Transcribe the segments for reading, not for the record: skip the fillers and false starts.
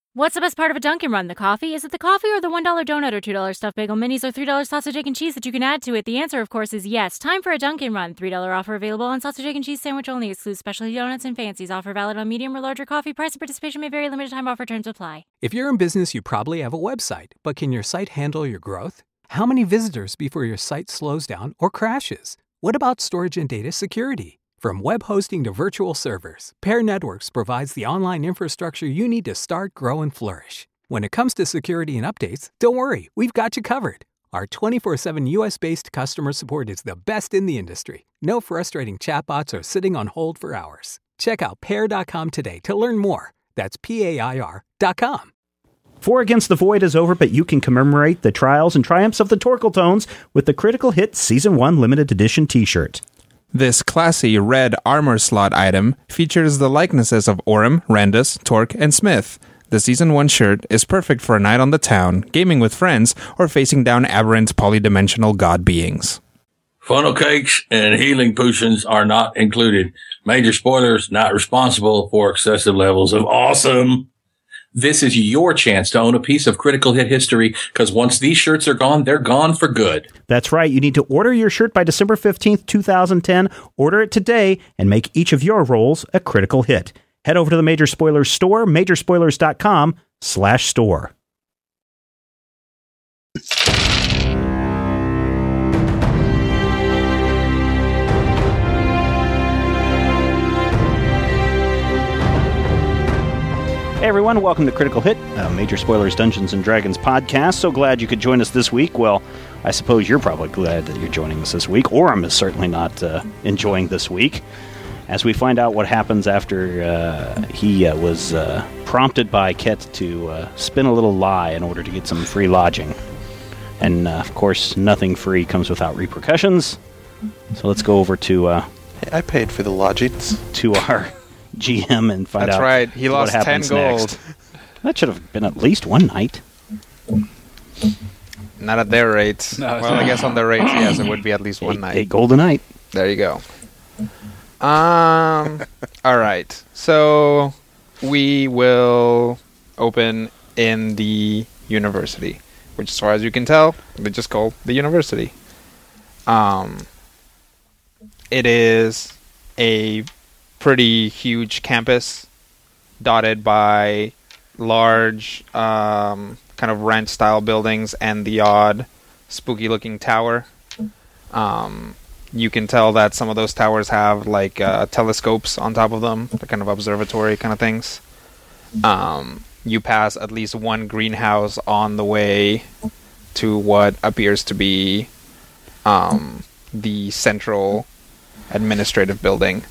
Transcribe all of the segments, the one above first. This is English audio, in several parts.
What's the best part of a Dunkin' Run? The coffee? Is it the coffee or the $1 donut or $2 stuffed bagel minis or $3 sausage, egg, and cheese that you can add to it? The answer, of course, is yes. Time for a Dunkin' Run. $3 offer available on sausage, egg, and cheese sandwich only. Excludes specialty donuts and fancies. Offer valid on medium or larger coffee. Price and participation may vary. Limited time offer. Terms apply. If you're in business, you probably have a website. But can your site handle your growth? How many visitors before your site slows down or crashes? What about storage and data security? From web hosting to virtual servers, Pair Networks provides the online infrastructure you need to start, grow, and flourish. When it comes to security and updates, don't worry, we've got you covered. Our 24/7 US-based customer support is the best in the industry. No frustrating chatbots or sitting on hold for hours. Check out Pair.com today to learn more. That's PAIR.com. Four Against the Void is over, but you can commemorate the trials and triumphs of the Torkeltones with the Critical Hit Season 1 Limited Edition t-shirt. This classy red armor slot item features the likenesses of Orym, Randus, Torque, and Smith. The Season 1 shirt is perfect for a night on the town, gaming with friends, or facing down aberrant polydimensional god beings. Funnel cakes and healing potions are not included. Major spoilers, not responsible for excessive levels of awesome. This is your chance to own a piece of Critical Hit history, because once these shirts are gone, they're gone for good. That's right. You need to order your shirt by December 15th, 2010. Order it today and make each of your rolls a critical hit. Head over to the Major Spoilers store, majorspoilers.com/store. Hey everyone, welcome to Critical Hit, Major Spoilers Dungeons & Dragons podcast. So glad you could join us this week. Well, I suppose you're probably glad that you're joining us this week. Orym is certainly not enjoying this week, as we find out what happens after he was prompted by Ket to spin a little lie in order to get some free lodging. And, of course, nothing free comes without repercussions. So let's go over to... I paid for the lodgings. To our... GM and find That's out right. He lost 10 gold. Next. That should have been at least one night. Not at their rates. No, well, I guess on their rates, yes, it would be at least one night. 8 gold a night. There you go. All right. So we will open in the university, which, as far as you can tell, they just call the university. It is a pretty huge campus dotted by large kind of ranch-style buildings and the odd spooky-looking tower. You can tell that some of those towers have like telescopes on top of them, the kind of observatory kind of things. You pass at least one greenhouse on the way to what appears to be the central administrative building.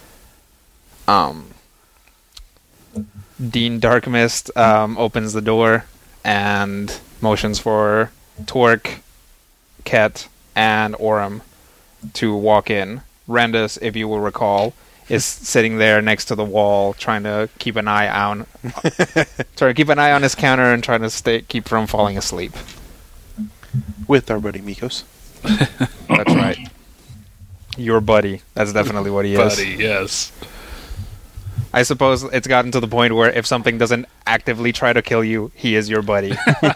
Dean Darkmist opens the door and motions for Torque, Ket, and Orym to walk in. Randus, if you will recall, is sitting there next to the wall, trying to keep an eye on his counter and trying to keep from falling asleep. With our buddy Mikos. That's right. Your buddy. That's definitely what he is. Buddy, yes. I suppose it's gotten to the point where if something doesn't actively try to kill you, he is your buddy.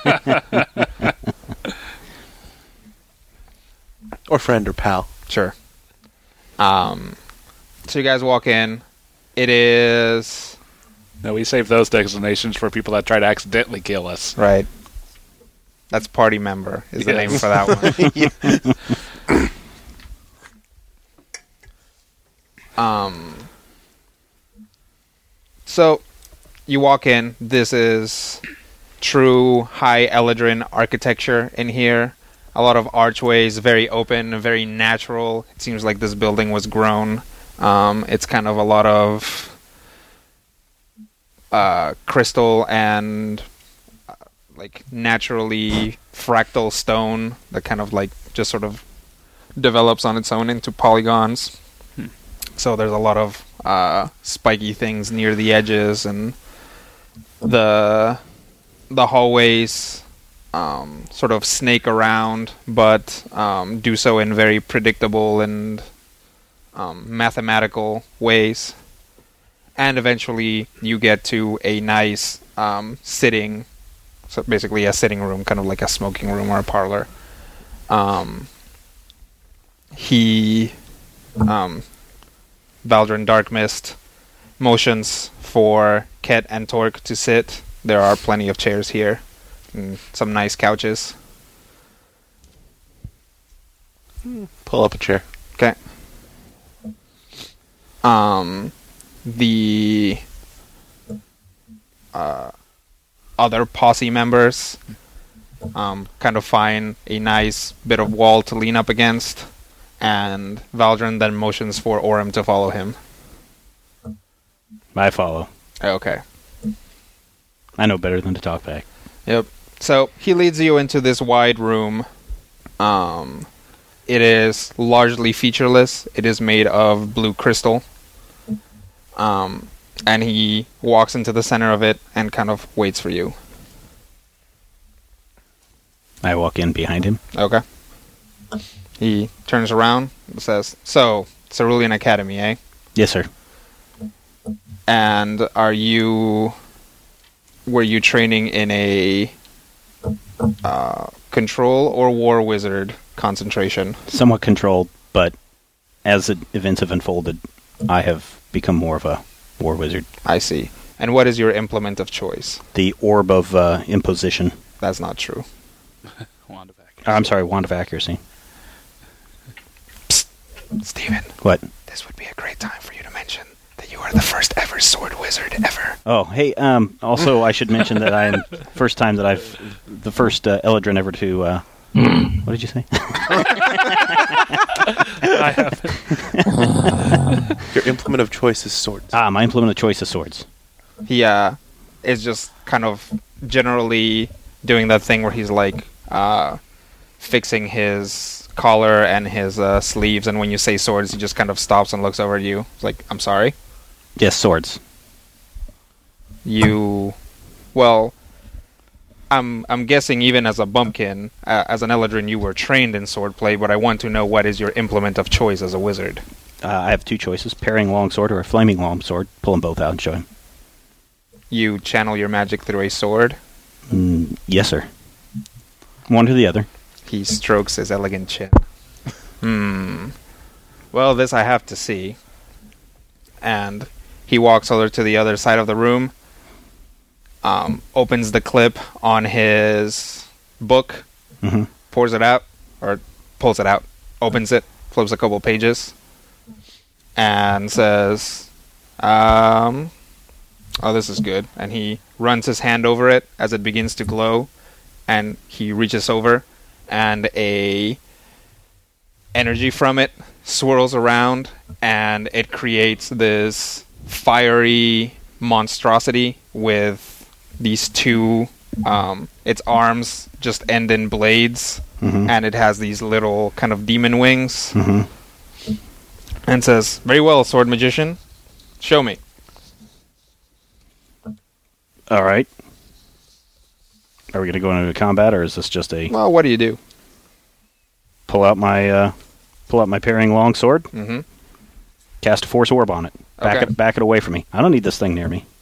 Or friend or pal. Sure. So you guys walk in. It is... No, we save those designations for people that try to accidentally kill us. Right. That's party member is the name for that one. So, you walk in. This is true High Eladrin architecture in here. A lot of archways, very open, very natural. It seems like this building was grown. It's kind of a lot of crystal and like naturally fractal stone that kind of like just sort of develops on its own into polygons. So there's a lot of spiky things near the edges, and the hallways sort of snake around, but do so in very predictable and mathematical ways. And eventually you get to a nice sitting, so basically a sitting room, kind of like a smoking room or a parlor. Valdrin Darkmist motions for Ket and Torque to sit. There are plenty of chairs here, and some nice couches. Pull up a chair. Okay. The other posse members kind of find a nice bit of wall to lean up against, and Valdrin then motions for Orem to follow him. I follow. Okay. I know better than to talk back. Yep. So he leads you into this wide room. It is largely featureless. It is made of blue crystal. And he walks into the center of it and kind of waits for you. I walk in behind him. Okay. He turns around and says, "So, Cerulean Academy, eh? Yes, sir. And were you training in a control or war wizard concentration?" Somewhat controlled, but as events have unfolded, I have become more of a war wizard. I see. And what is your implement of choice? The Orb of Imposition. That's not true. Wand of Accuracy. I'm sorry, Wand of Accuracy. Psst. Steven, What? this would be a great time for you to mention that you are the first ever sword wizard ever. Oh, hey, also I should mention that I am the first Eladrin ever to, what did you say? I have. Your implement of choice is swords. My implement of choice is swords. He is just kind of generally doing that thing where he's like fixing his collar and his sleeves, and when you say swords, he just kind of stops and looks over at you. It's like, "I'm sorry." Yes, swords. I'm guessing even as a bumpkin, as an Eladrin, you were trained in swordplay, but I want to know what is your implement of choice as a wizard. I have two choices, parrying longsword or a flaming longsword. Pull them both out and show him. You channel your magic through a sword. Yes, sir. One or the other. He strokes his elegant chin. Well, this I have to see. And he walks over to the other side of the room, opens the clip on his book, pours it out, or pulls it out, opens it, flips a couple pages, and says, "Oh, this is good." And he runs his hand over it as it begins to glow, and he reaches over, and a energy from it swirls around, and it creates this fiery monstrosity with these two, its arms just end in blades, and it has these little kind of demon wings, and says, "Very well, sword magician, show me." All right. Are we going to go into combat, or is this just a Well, what do you do? pull out my parrying longsword, cast a force orb on it, back it away from me? I don't need this thing near me.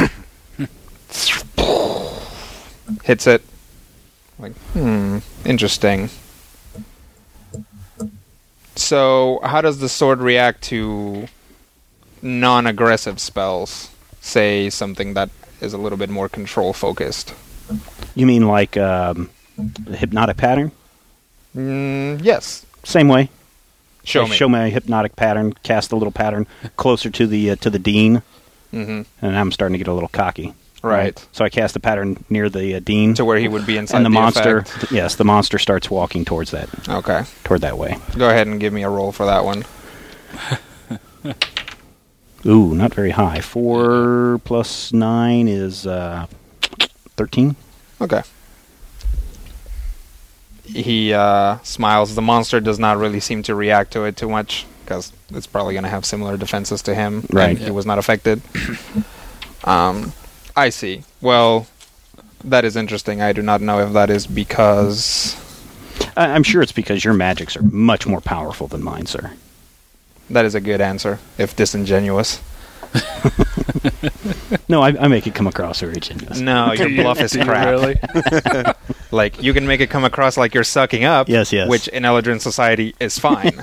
Hits it. Like, interesting. So, how does the sword react to non-aggressive spells? Say something that is a little bit more control-focused. You mean like the hypnotic pattern? Yes. Same way. Show I me. show my hypnotic pattern, cast a little pattern closer to the dean, and I'm starting to get a little cocky. Right. So I cast the pattern near the dean, To where he would be inside and the monster. effect. Yes, the monster starts walking towards that, Okay. toward that way. Go ahead and give me a roll for that one. Ooh, not very high. 4 plus 9 is 13. Okay. He smiles. The monster does not really seem to react to it too much, because it's probably going to have similar defenses to him. Right. And he was not affected. I see. Well, that is interesting. I do not know if that is because... I'm sure it's because your magics are much more powerful than mine, sir. That is a good answer, if disingenuous. No, I make it come across very generous. No, your bluff is crap. Really? Like, you can make it come across like you're sucking up. Yes, yes. Which in Eldrin society is fine.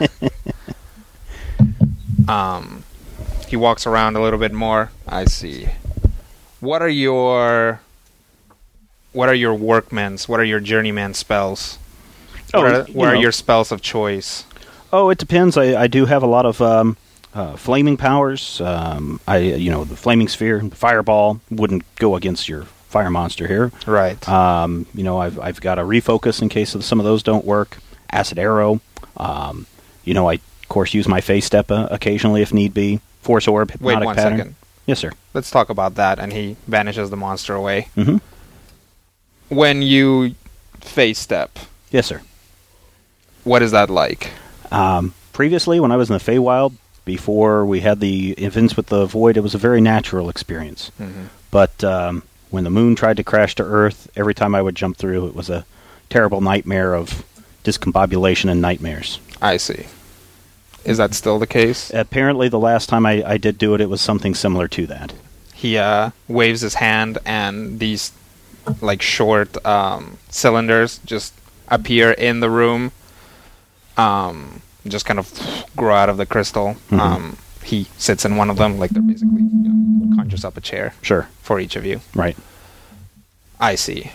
He walks around a little bit more. I see. What are your workmen's? What are your journeyman spells? What are your spells of choice? Oh, it depends. I do have a lot of flaming powers. The flaming sphere, the fireball wouldn't go against your fire monster here. Right. I've got a refocus in case some of those don't work. Acid arrow. I of course use my phase step occasionally if need be. Force orb, hypnotic Wait one pattern. second. Yes, sir. Let's talk about that. And he banishes the monster away. Mm-hmm. When you phase step, Yes, sir. what is that like? Previously, when I was in the Feywild, before we had the events with the Void, it was a very natural experience. Mm-hmm. But when the moon tried to crash to Earth, every time I would jump through, it was a terrible nightmare of discombobulation and nightmares. I see. Is that still the case? Apparently, the last time I did do it, it was something similar to that. He waves his hand, and these short cylinders just appear in the room. Just kind of grow out of the crystal. Mm-hmm. He sits in one of them, like they're basically conjures up a chair Sure. for each of you. Right. I see.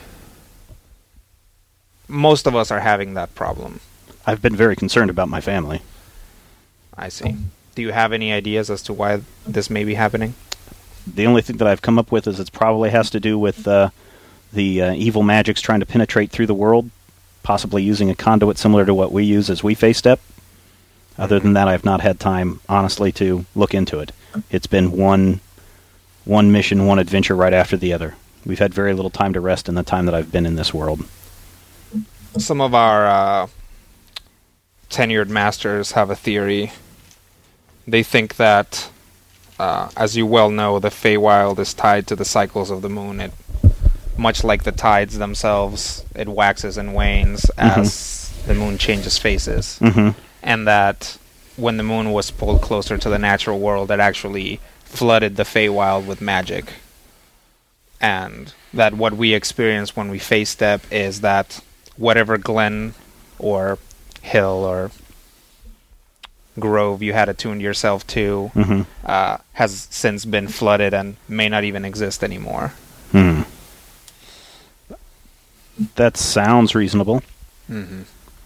Most of us are having that problem. I've been very concerned about my family. I see. Do you have any ideas as to why this may be happening? The only thing that I've come up with is it probably has to do with the evil magics trying to penetrate through the world, possibly using a conduit similar to what we use as we phase step. Other than that, I've not had time, honestly, to look into it. It's been one mission, one adventure right after the other. We've had very little time to rest in the time that I've been in this world. Some of our tenured masters have a theory. They think that, as you well know, the Feywild is tied to the cycles of the moon. Much like the tides themselves, it waxes and wanes as the moon changes phases. Mm-hmm. And that when the moon was pulled closer to the natural world, it actually flooded the Feywild with magic. And that what we experience when we phase step is that whatever glen or hill or grove you had attuned yourself to has since been flooded and may not even exist anymore. Hmm. That sounds reasonable. Mm-hmm.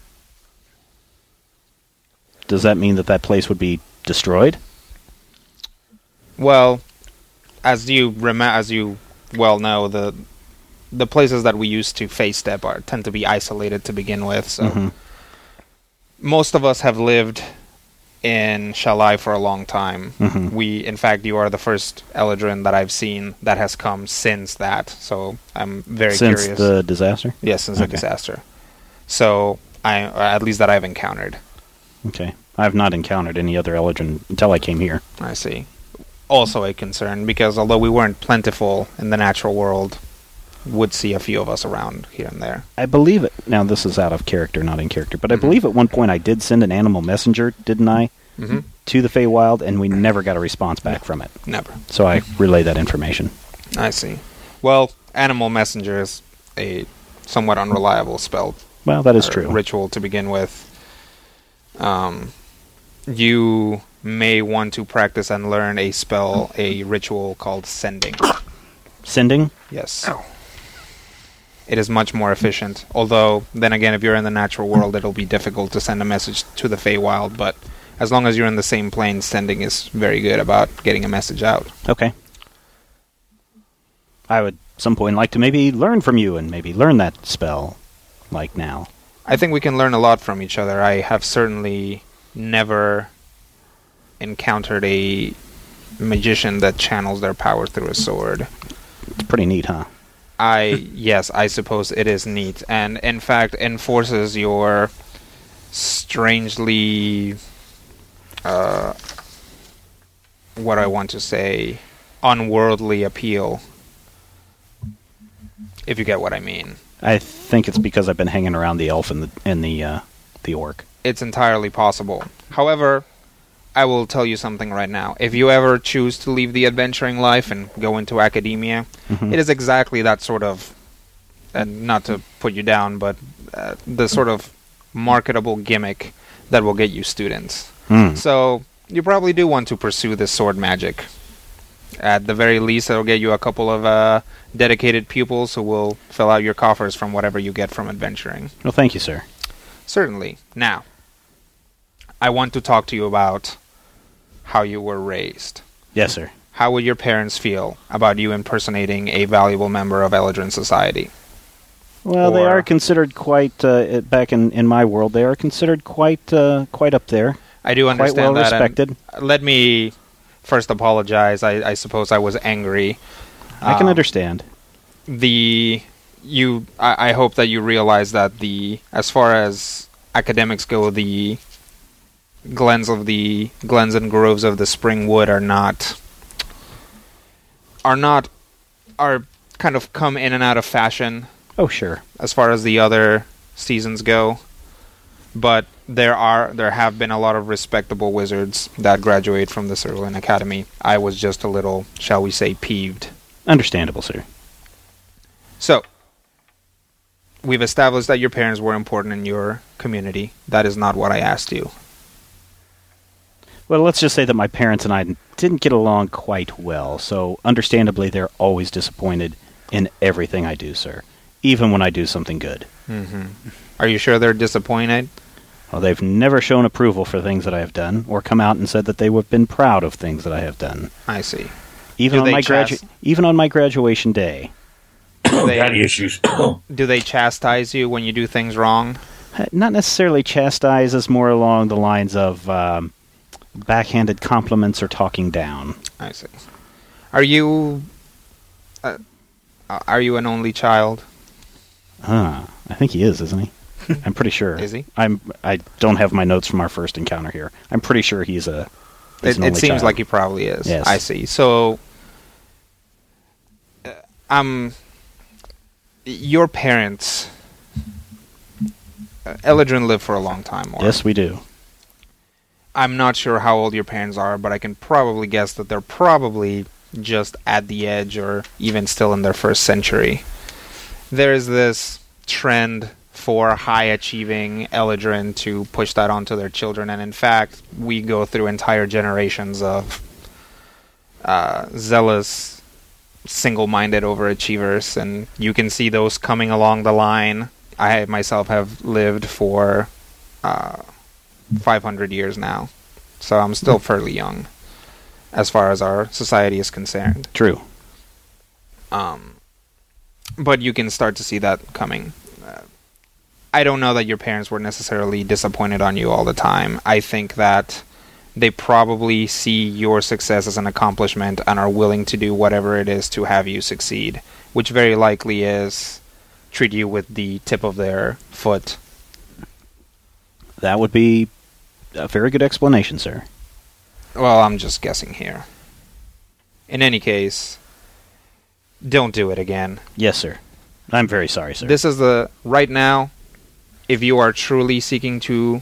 Does that mean that place would be destroyed? Well, as you well know, the places that we used to phase step tend to be isolated to begin with. So most of us have lived in Shalai for a long time. Mm-hmm. In fact, you are the first Eldrin that I've seen that has come since that. So I'm very curious. Since the disaster? Yes, since the disaster. So at least that I've encountered. Okay. I have not encountered any other Eldrin until I came here. I see. Also a concern, because although we weren't plentiful in the natural world, would see a few of us around here and there. I believe it. Now, this is out of character, not in character, but I believe at one point I did send an animal messenger, didn't I, to the Feywild, and we never got a response back from it. Never. So I relay that information. I see. Well, animal messenger is a somewhat unreliable spell. Well, that is true. Ritual to begin with. You may want to practice and learn a ritual called sending. Sending? Yes. It is much more efficient. Although, then again, if you're in the natural world, it'll be difficult to send a message to the Feywild. But as long as you're in the same plane, sending is very good about getting a message out. Okay. I would at some point like to maybe learn from you and maybe learn that spell, like now. I think we can learn a lot from each other. I have certainly never encountered a magician that channels their power through a sword. It's pretty neat, huh? Yes, I suppose it is neat, and in fact enforces your strangely, what I want to say, unworldly appeal, if you get what I mean. I think it's because I've been hanging around the elf and the orc. It's entirely possible. However, I will tell you something right now. If you ever choose to leave the adventuring life and go into academia, it is exactly that sort of, and not to put you down, but the sort of marketable gimmick that will get you students. So you probably do want to pursue this sword magic. At the very least, it'll get you a couple of dedicated pupils who will fill out your coffers from whatever you get from adventuring. Well, thank you, sir. Certainly. Now, I want to talk to you about how you were raised. Yes, sir. How would your parents feel about you impersonating a valuable member of Eldrin society? Well, they Or- are considered quite, back in my world, they are considered quite up there. I do Quite understand well that. and respected. Let me first apologize. I suppose I was angry. I can Um, understand. I hope that you realize that as far as academics go, the glens and groves of the Springwood are kind of come in and out of fashion Oh, sure. as far as the other seasons go. But there have been a lot of respectable wizards that graduate from the Cerulean Academy. I was just a little, shall we say, peeved. Understandable, sir. So, we've established that your parents were important in your community. That is not what I asked you. Well, let's just say that my parents and I didn't get along quite well, so understandably they're always disappointed in everything I do, sir. Even when I do something good. Are you sure they're disappointed? Well, they've never shown approval for things that I have done, or come out and said that they have been proud of things that I have done. I see. Even Do on they my even on my graduation day. Daddy issues. Do they chastise you when you do things wrong? Not necessarily chastise, as more along the lines of backhanded compliments or talking down. I see. Are you an only child? I think he is, isn't he? I'm pretty sure. Is he? I don't have my notes from our first encounter here. I'm pretty sure he's an It only seems child. like he probably is. Yes. I see. So, your parents, Eldrin lived for a long time. Or Yes, we do. I'm not sure how old your parents are, but I can probably guess that they're probably just at the edge or even still in their first century. There's this trend for high-achieving Eldrin to push that onto their children, and in fact, we go through entire generations of zealous, single-minded overachievers, and you can see those coming along the line. I myself have lived for 500 years now, so I'm still fairly young as far as our society is concerned. True. But you can start to see that coming. I don't know that your parents were necessarily disappointed on you all the time. I think that they probably see your success as an accomplishment and are willing to do whatever it is to have you succeed, which very likely is treat you with the tip of their foot. That would be a very good explanation, sir. Well, I'm just guessing here. In any case, don't do it again. Yes, sir. I'm very sorry, sir. This is right now, if you are truly seeking to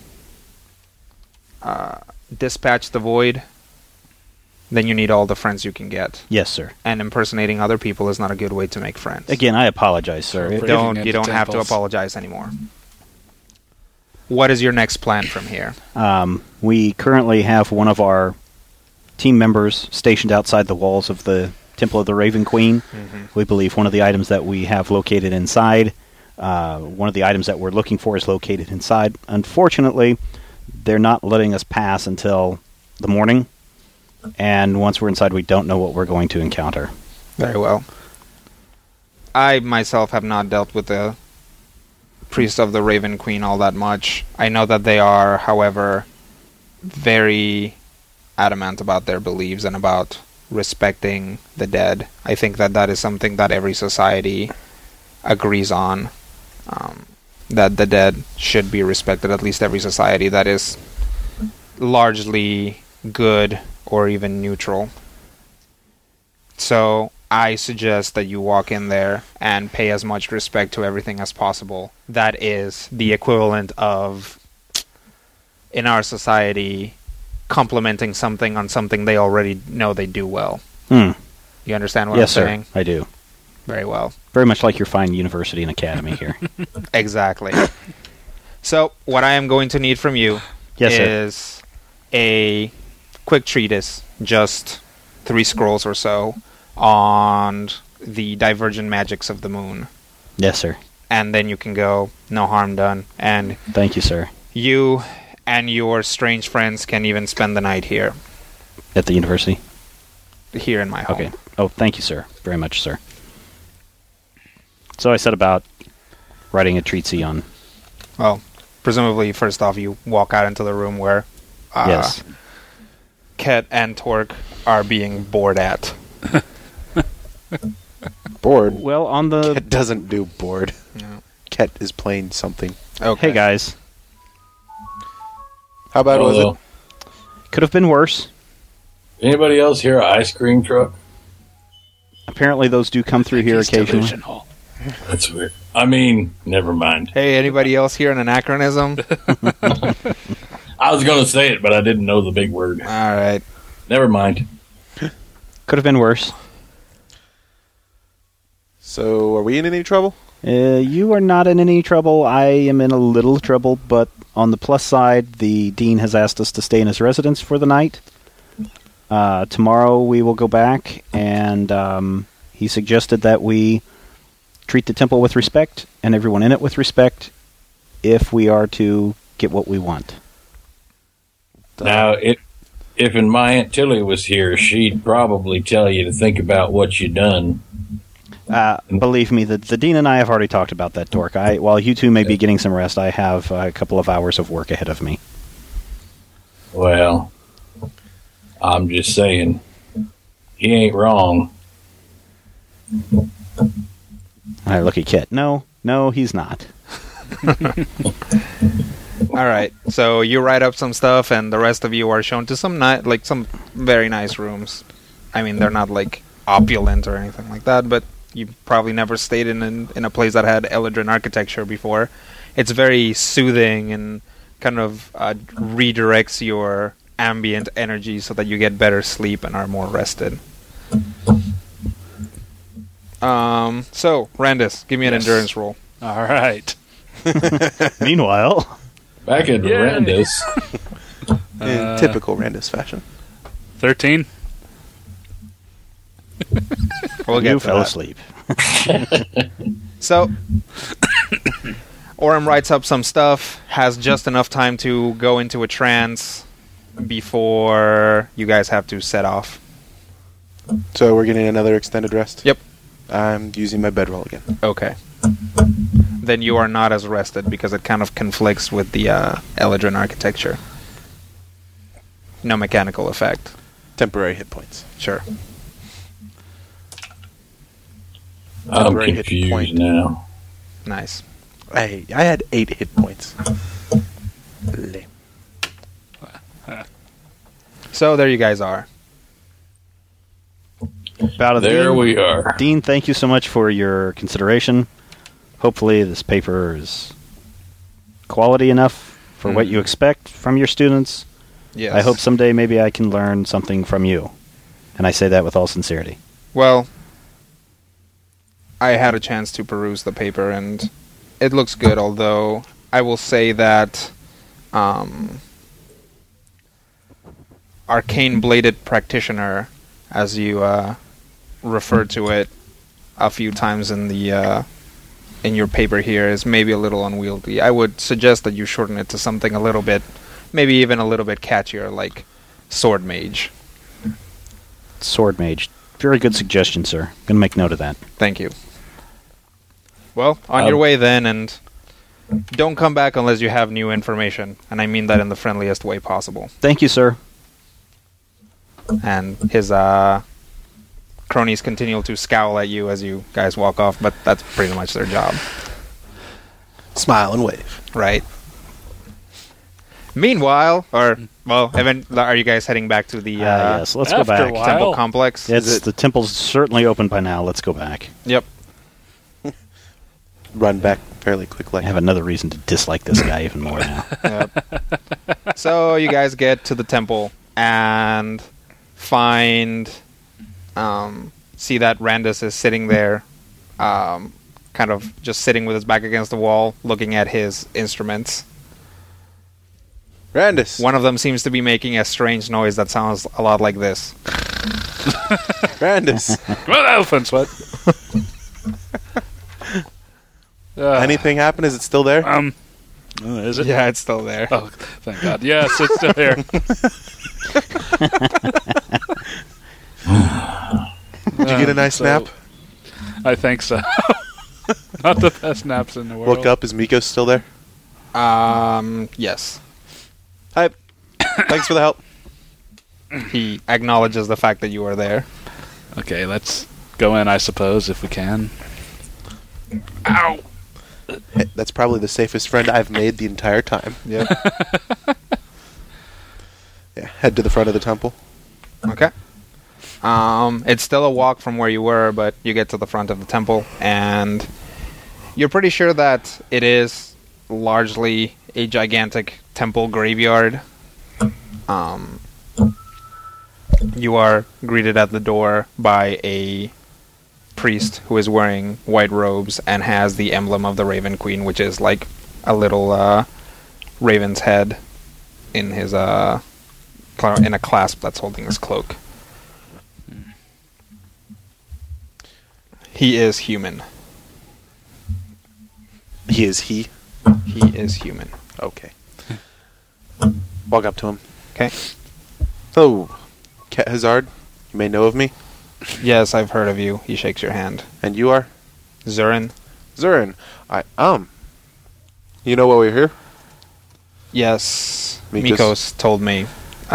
dispatch the void, then you need all the friends you can get. Yes, sir. And impersonating other people is not a good way to make friends. Again, I apologize, sir. Sure. It- Breaking You into don't have to temples. apologize anymore. What is your next plan from here? We currently have one of our team members stationed outside the walls of the Temple of the Raven Queen. We believe one of the items that we have located inside, one of the items that we're looking for is located inside. Unfortunately, they're not letting us pass until the morning, and once we're inside, we don't know what we're going to encounter. Very well. I myself have not dealt with the Priest of the Raven Queen all that much. I know that they are, however, very adamant about their beliefs and about respecting the dead. I think that that is something that every society agrees on. That the dead should be respected, at least every society that is largely good or even neutral. So I suggest that you walk in there and pay as much respect to everything as possible. That is the equivalent of, in our society, complementing something on something they already know they do well. Hmm. You understand what Yes, I'm sir. saying? I do. Very well. Very much like your fine university and academy here. Exactly. So, what I am going to need from you Yes, sir. is a quick treatise, just 3 scrolls or so, on the divergent magics of the moon. Yes, sir. And then you can go, no harm done. And Thank you, sir. you and your strange friends can even spend the night here. At the university? Here in my home. Okay. Oh, thank you, sir. Very much, sir. So I set about writing a treatise on... Well, presumably, first off, you walk out into the room where yes. Ket and Torque are being bored at. Bored. Well, on the... Ket doesn't do bored. No. Ket is playing something. Okay. Hey, guys. How bad was Hello. it? Could have been worse. Anybody else hear an ice cream truck? Apparently those do come through here He's occasionally. delusional. That's weird. I mean, never mind. Hey, anybody else here an anachronism? I was going to say it, but I didn't know the big word. All right. Never mind. Could have been worse. So, are we in any trouble? You are not in any trouble. I am in a little trouble, but on the plus side, the dean has asked us to stay in his residence for the night. Tomorrow we will go back, and he suggested that we treat the temple with respect and everyone in it with respect if we are to get what we want. Now, if my Aunt Tilly was here, she'd probably tell you to think about what you done. Believe me, the dean and I have already talked about that, Torque. While you two may be getting some rest, I have a couple of hours of work ahead of me. Well, I'm just saying, he ain't wrong. I look at Kit. No, he's not. All right. So you write up some stuff, and the rest of you are shown to some some very nice rooms. I mean, they're not like opulent or anything like that, but you probably never stayed in a place that had Eladrin architecture before. It's very soothing and kind of redirects your ambient energy so that you get better sleep and are more rested. So, Randus, give me an endurance roll. All right. Meanwhile, Back at Yay. Randus, In typical Randus fashion. 13. We'll get you to fell that. asleep. So, Orem writes up some stuff, has just enough time to go into a trance before you guys have to set off. So, we're getting another extended rest? Yep. I'm using my bedroll again. Okay. Then you are not as rested because it kind of conflicts with the Eladrin architecture. No mechanical effect. Temporary hit points. Sure. I'm Temporary hit confused point. now. Nice. I had 8 hit points. Lame. So there you guys are. Bow to the There dean. we are. Dean, thank you so much for your consideration. Hopefully this paper is quality enough for what you expect from your students. Yes. I hope someday maybe I can learn something from you. And I say that with all sincerity. Well, I had a chance to peruse the paper, and it looks good, although I will say that arcane-bladed practitioner, as you referred to it a few times in the in your paper here, is maybe a little unwieldy. I would suggest that you shorten it to something a little bit, maybe even a little bit catchier, like sword mage. Sword mage. Very good suggestion, sir. Going to make note of that. Thank you. Well, on your way then, and don't come back unless you have new information, and I mean that in the friendliest way possible. Thank you, sir. And his cronies continue to scowl at you as you guys walk off, but that's pretty much their job, Smile and wave. right? Meanwhile, are you guys heading back to the Yes, let's go after back. a while. temple complex? The temple's certainly open by now. Let's go back. Yep. Run back fairly quickly. I have another reason to dislike this guy even more now. Yep. So you guys get to the temple, and find, see that Randus is sitting there, kind of just sitting with his back against the wall, looking at his instruments. Randus. One of them seems to be making a strange noise that sounds a lot like this. Randus. Come on, elephants, what? Anything happen? Is it still there? Is it? Yeah, it's still there. Oh, thank God. Yes, it's still here. Did you get a nice nap? I think so. Not the best naps in the world. Look up. Is Mikos still there? Yes. Hi. Thanks for the help. He acknowledges the fact that you are there. Okay, let's go in, I suppose, if we can. Ow! Hey, that's probably the safest friend I've made the entire time. Yep. Yeah, head to the front of the temple. Okay. It's still a walk from where you were, but you get to the front of the temple, and you're pretty sure that it is largely a gigantic temple graveyard. You are greeted at the door by a priest who is wearing white robes and has the emblem of the Raven Queen, which is like a little raven's head in his in a clasp that's holding his cloak. He is human. He is he. He is human. Okay. Walk up to him. Okay. Oh, Ket Hazard, you may know of me. Yes, I've heard of you. He shakes your hand. And you are? Zurin? Zurin. You know why we're here? Yes. Mikos. Mikos told me.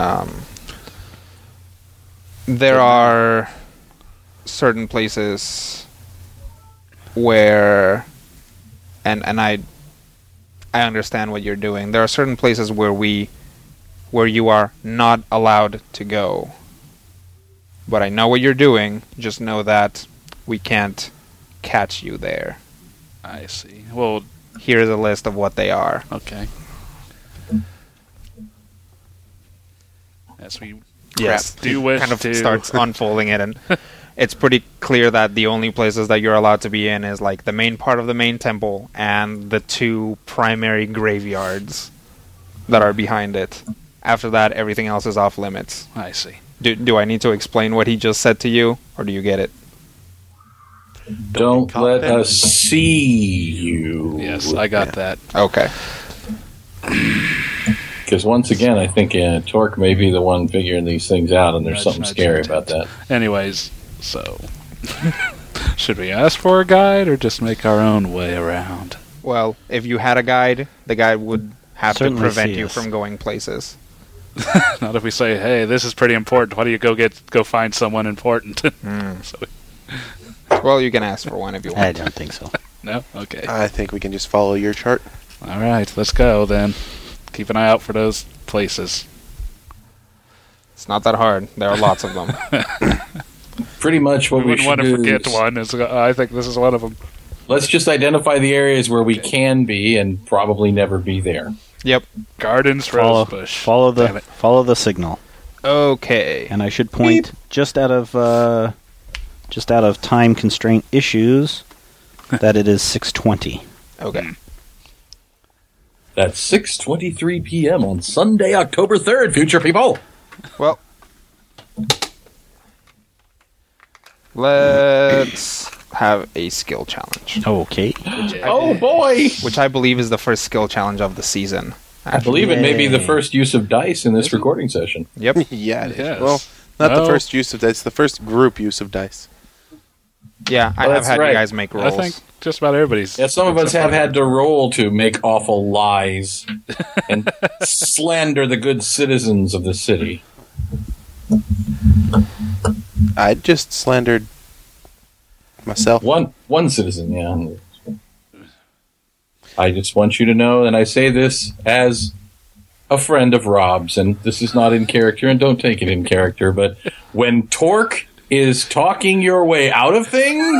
There are certain places where, and I understand what you're doing. There are certain places where you are not allowed to go. But I know what you're doing. Just know that we can't catch you there. I see. Well, here's a list of what they are. Okay. Yes, we Yes, do wish kind of to starts unfolding it, and it's pretty clear that the only places that you're allowed to be in is like the main part of the main temple and the two primary graveyards that are behind it. After that, everything else is off limits. I see. Do I need to explain what he just said to you, or do you get it? Don't let us see you. Yes, I got that. Okay. Because once again, I think Torque may be the one figuring these things out, and there's something scary about that. Anyways, so should we ask for a guide or just make our own way around? Well, if you had a guide, the guide would have Certainly to prevent see you us. from going places. Not if we say, "Hey, this is pretty important. Why don't you go find someone important?" So Well, you can ask for one if you want. I don't think so. no, okay. I think we can just follow your chart. All right, let's go then. Keep an eye out for those places. It's not that hard. There are lots of them. Pretty much what We we wouldn't should want to do forget is, one. I think this is one of them. let's just identify the areas where we can be and probably never be there. Yep. Gardens, Rosebush. Follow Damn it. the signal. Okay. And I should point just out of time constraint issues that it is 6:20. Okay. That's 6:23 p.m. on Sunday, October 3rd, future people. Well, let's have a skill challenge, Okay. Oh, boy. which I believe is the first skill challenge of the season. I believe it may be the first use of dice in this recording session. Yep. Yeah, it is. Yes. Well, not No. the first use of dice. It's the first group use of dice. Yeah, I Well, have that's had right. you guys make I rolls. think just about everybody's. Yeah, some of us have had to roll to make awful lies and slander the good citizens of the city. I just slandered myself. One citizen, yeah. I just want you to know, and I say this as a friend of Rob's, and this is not in character, and don't take it in character, but when Torque is talking your way out of things,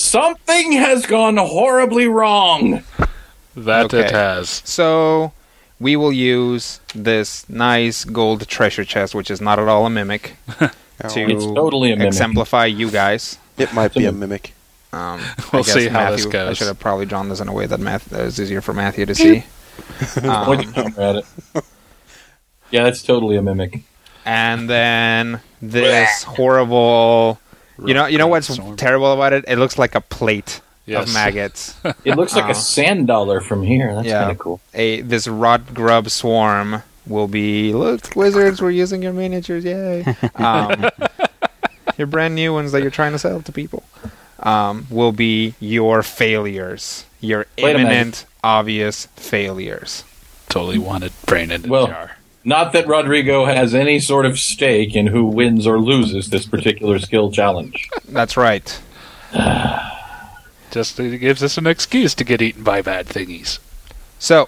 something has gone horribly wrong. That Okay. it has. So, we will use this nice gold treasure chest, which is not at all a mimic, to It's totally a mimic. exemplify you guys. It might be a mimic. I We'll guess see how Matthew, this goes. I should have probably drawn this in a way that is easier for Matthew to see. Point the camera at it. Yeah, it's totally a mimic. And then this horrible... You know what's Storm. terrible about it? It looks like a plate Yes. of maggots. It looks like a sand dollar from here. That's Yeah. kind of cool. This rot grub swarm will be... Look, wizards, we're using your miniatures, yay. Your brand new ones that you're trying to sell to people. Will be your failures. Your Wait a minute. imminent, obvious failures. Totally wanted brain in the Well- jar. Not that Rodrigo has any sort of stake in who wins or loses this particular skill challenge. That's right. Just it gives us an excuse to get eaten by bad thingies. So,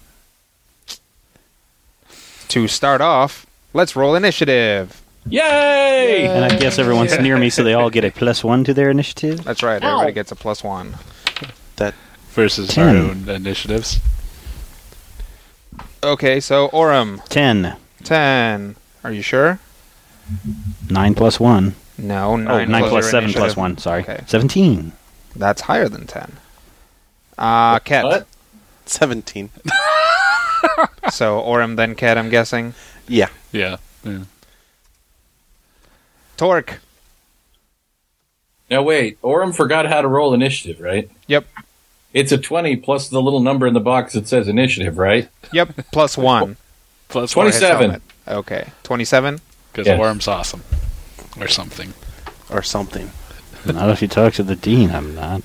to start off, let's roll initiative. Yay! And I guess everyone's near me, so they all get a +1 to their initiative. That's right. Everybody gets a +1. Versus 10. our own initiatives. Okay, so Aurum, 10. 10. Are you sure? 9 + 1. No, 9, Oh, 9 was plus your 7 initiative. plus 1. Sorry. Okay. 17. That's higher than 10. Ket. What? 17. So Aurum, then Ket, I'm guessing. Yeah. Yeah. Torque. Now wait, Orem forgot how to roll initiative, right? Yep. It's a 20 plus the little number in the box that says initiative, right? Yep, +1. Plus 27. Okay, 27? Because Yes. Worm's awesome. Or something. Or something. Not if you talk to the dean, I'm not.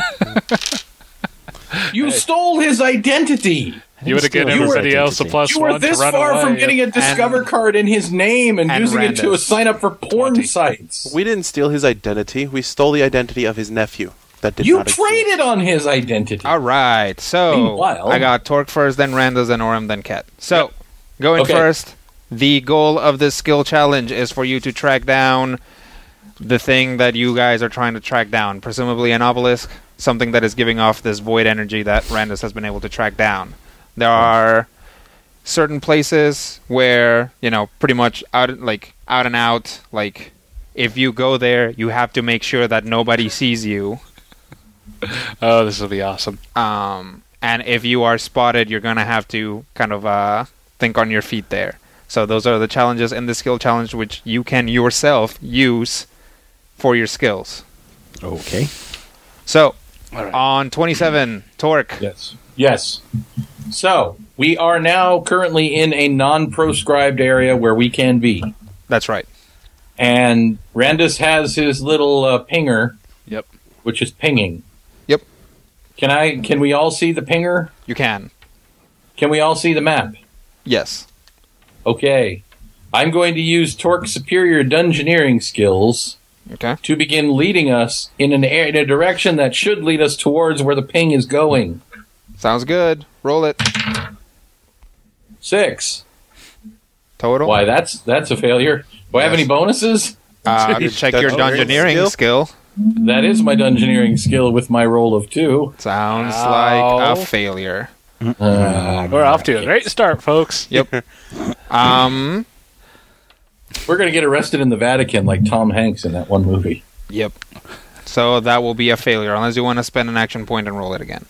You stole his identity! You would have given steal his everybody else a identity. plus You were one this to run far away. from getting a Discover card in his name and and using it to Randus. sign up for porn 20. sites. We didn't steal his identity. We stole the identity of his nephew. That did You not exist. traded on his identity. All right, so Meanwhile- I got Torque first, then Randus, then Aurum, then Ket. So, going Okay. first, the goal of this skill challenge is for you to track down the thing that you guys are trying to track down, presumably an obelisk, something that is giving off this void energy that Randus has been able to track down. There are certain places where, pretty much out and out, like, if you go there, you have to make sure that nobody sees you. Oh, this will be awesome. And if you are spotted, you're going to have to kind of think on your feet there. So those are the challenges in the skill challenge, which you can yourself use for your skills. Okay. So, All right. on 27, Torque. Yes. So, we are now currently in a non-proscribed area where we can be. That's right. And Randus has his little pinger, Yep. which is pinging. Yep. Can we all see the pinger? You can. Can we all see the map? Yes. Okay. I'm going to use Torque's superior dungeoneering skills Okay. to begin leading us in in a direction that should lead us towards where the ping is going. Sounds good. Roll it. 6. Total. Why, that's a failure. Do I have Yes. any bonuses? Check your dungeoneering skill. That is my dungeoneering skill with my roll of 2. Sounds Ow. like a failure. We're off to a great start, folks. Yep. We're going to get arrested in the Vatican like Tom Hanks in that one movie. Yep. So that will be a failure, unless you want to spend an action point and roll it again.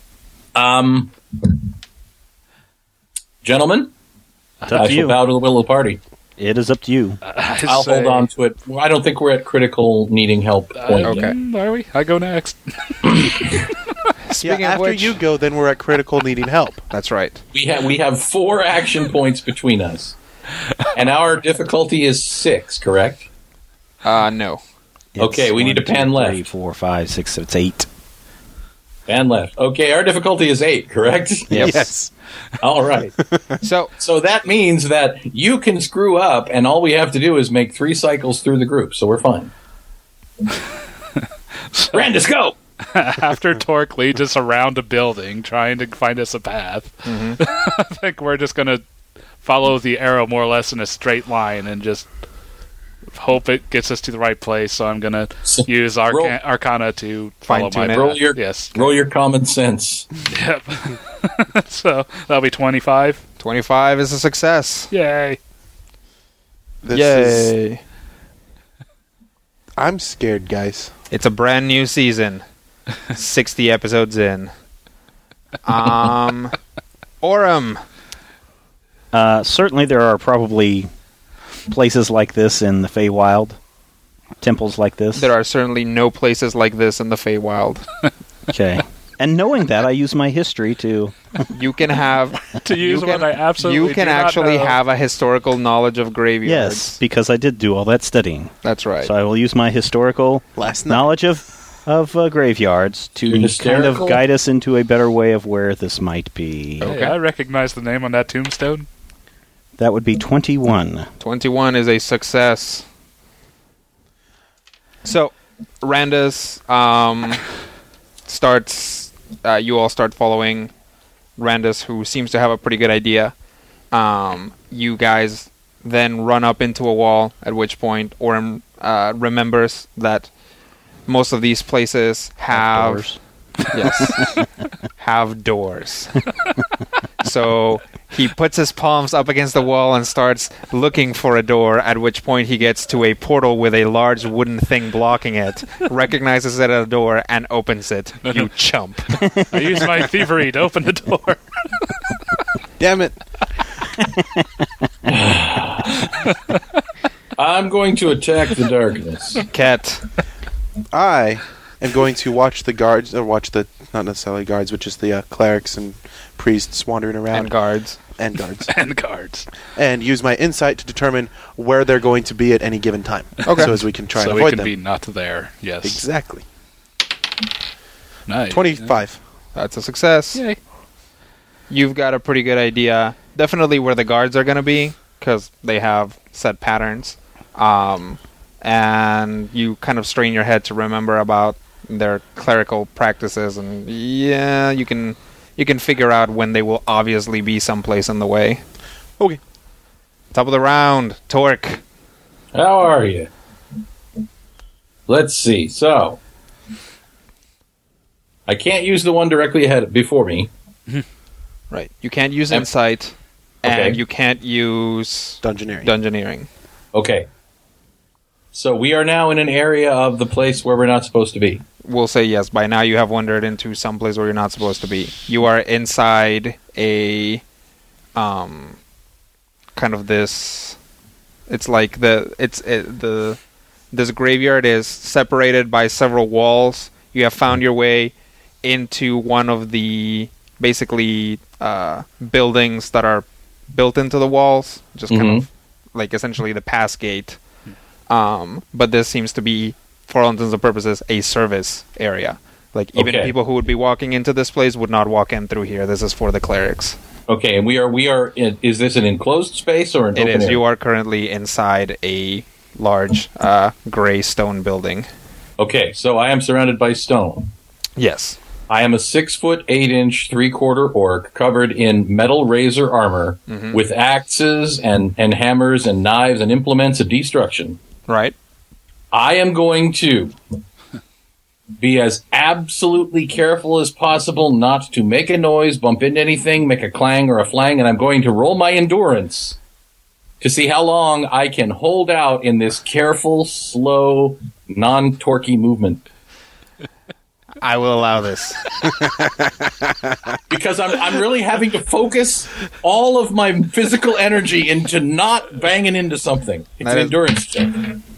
Gentlemen, It's up I to shall you. bow to the will of the party. It is up to you. I'll hold on to it. I don't think we're at critical needing help point yet. Okay. Are we? I go next. Speaking Yeah, of after which, you go, then we're at critical needing help. that's right. We have 4 action points between us. And our difficulty is 6, correct? No. Okay, we need to pan left. 3, 4, 5, 6, it's 8. And left. Okay, our difficulty is 8, correct? Yes. All right. So, So that means that you can screw up, and all we have to do is make 3 cycles through the group, so we're fine. Randus, go! After Torque leads us around a building trying to find us a path, I think we're just going to follow the arrow more or less in a straight line and just hope it gets us to the right place. So I'm going to use roll- Arcana to follow Fine-tune my it. Roll your Yes. roll your common sense. Yep. So that'll be 25. 25 is a success. Yay. This Yay. is. I'm scared, guys. It's a brand new season. 60 episodes in. Aurum. Certainly, there are probably places like this in the Feywild. Temples like this. There are certainly no places like this in the Feywild. Okay. And knowing that, I use my history to... You can have... To use what I absolutely You can do not actually know. have a historical knowledge of graveyards. Yes, because I did do all that studying. That's right. So I will use my historical Last night. knowledge of graveyards to You're kind of hysterical? guide us into a better way of where this might be. Hey, I recognize the name on that tombstone. That would be 21. 21 is a success. So, Randus starts... you all start following Randus, who seems to have a pretty good idea. You guys then run up into a wall, at which point Aurum remembers that most of these places have... Doors. Yes. Have doors. So he puts his palms up against the wall and starts looking for a door, at which point he gets to a portal with a large wooden thing blocking it, recognizes it as a door, and opens it. You chump. I use my thievery to open the door. Damn it. I'm going to attack the darkness. Cat. I am going to watch the guards, or watch the, not necessarily guards, but just the clerics and priests wandering around. And guards. And guards. And cards. And use my insight to determine where they're going to be at any given time. Okay. So as we can try So and we avoid can them. be not there. Yes. Exactly. Nice. 25. That's a success. Yay. You've got a pretty good idea. Definitely where the guards are going to be, because they have set patterns. And you kind of strain your head to remember about their clerical practices, and yeah, you can figure out when they will obviously be someplace in the way. Okay. Top of the round, Torque. How are you? Let's see. So, I can't use the one directly ahead before me. Right. You can't use Yep. insight, Okay. and you can't use Dungeoneering. dungeoneering. Okay. So we are now in an area of the place where we're not supposed to be. We'll say yes. By now you have wandered into some place where you're not supposed to be. You are inside a kind of this, it's like this graveyard is separated by several walls. You have found your way into one of the basically buildings that are built into the walls, just kind of like essentially the pass gate. But this seems to be, for all intents and purposes, a service area. Like, even Okay. people who would be walking into this place would not walk in through here. This is for the clerics. Okay, and we are in, is this an enclosed space or an It open is. area? You are currently inside a large gray stone building. Okay, so I am surrounded by stone. Yes. I am a 6 foot 8 inch 3/4 orc covered in metal razor armor with axes and hammers and knives and implements of destruction. Right? I am going to be as absolutely careful as possible not to make a noise, bump into anything, make a clang or a flang, and I'm going to roll my endurance to see how long I can hold out in this careful, slow, non-torquey movement. I will allow this. Because I'm really having to focus all of my physical energy into not banging into something. It's That an is- endurance check.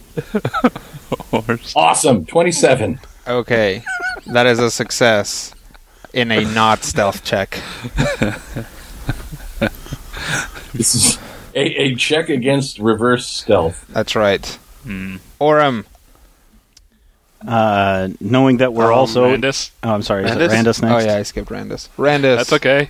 Awesome. 27. Okay. That is a success in a not stealth check. This is a check against reverse stealth. That's right. Aurum. Knowing that we're also... Randus. Oh, I'm sorry. Is it Randus? Randus next? Oh, yeah, I skipped Randus. Randus. That's okay.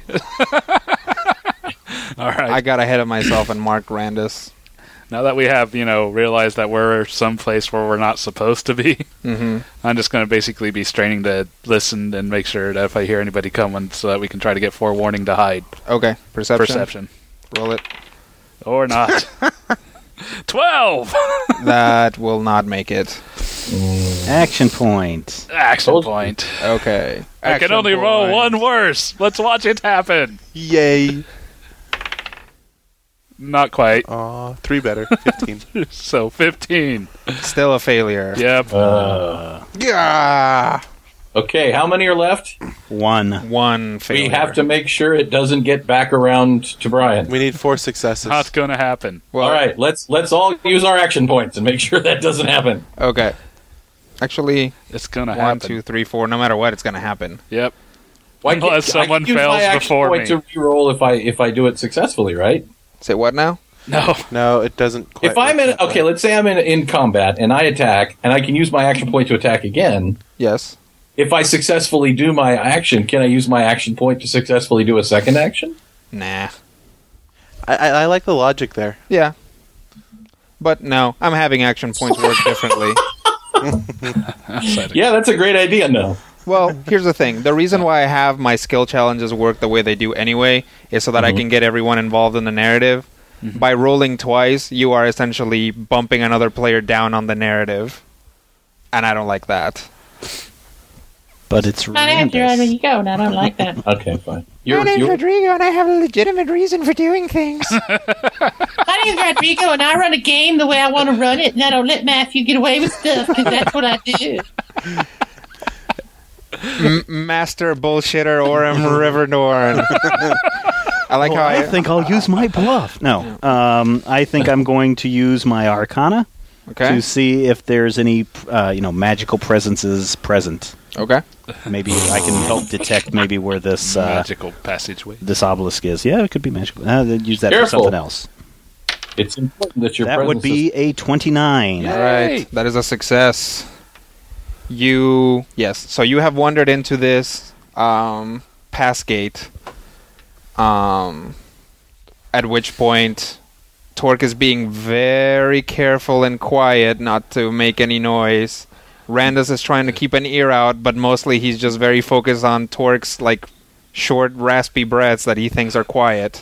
All right. I got ahead of myself and marked Randus. Now that we have, realized that we're someplace where we're not supposed to be, I'm just going to basically be straining to listen and make sure that if I hear anybody coming, so that we can try to get forewarning to hide. Okay. Perception. Roll it. Or not. 12! That will not make it. Action point. Action Told you. point. Okay. I can Action only roll points. one worse. Let's watch it happen. Yay. Not quite. 3 better. 15. So 15. Still a failure. Yep. Yeah. Okay, how many are left? 1. One failure. We have to make sure it doesn't get back around to Brian. We need 4 successes. Not going to happen. Well, All right, let's all use our action points and make sure that doesn't happen. Okay. Actually, It's going to 1, happen. 2, 3, 4. No matter what, it's going to happen. Yep. Why Unless I someone can use fails my action before point me. to reroll if I do it successfully, right? Say what now? No. No, it doesn't quite If I'm work in that way. let's say I'm in combat and I attack and I can use my action point to attack again. Yes. If I successfully do my action, can I use my action point to successfully do a second action? Nah. I like the logic there. Yeah. But no, I'm having action points work differently. Yeah, that's a great idea. No. Well, here's the thing. The reason why I have my skill challenges work the way they do anyway is so that I can get everyone involved in the narrative. By rolling twice, you are essentially bumping another player down on the narrative. And I don't like that. But it's Not after Randus. you go, and I don't like that. Okay, fine. Rodrigo, and I have a legitimate reason for doing things. My name's Rodrigo, and I run a game the way I want to run it, and I don't let Matthew get away with stuff, because that's what I do. Master bullshitter Orem Riverdorn. I like how I think I'll use my bluff. No. I think I'm going to use my Arcana Okay. to see if there's any magical presences present. Okay. Maybe I can help detect maybe where this Magical passageway. this obelisk is. Yeah, it could be magical. Use that Careful. for something else. It's important that your That would presence be a 29. Yeah. All right. That is a success. So you have wandered into this pass gate. At which point Torque is being very careful and quiet not to make any noise. Randus is trying to keep an ear out, but mostly he's just very focused on Torque's like short, raspy breaths that he thinks are quiet.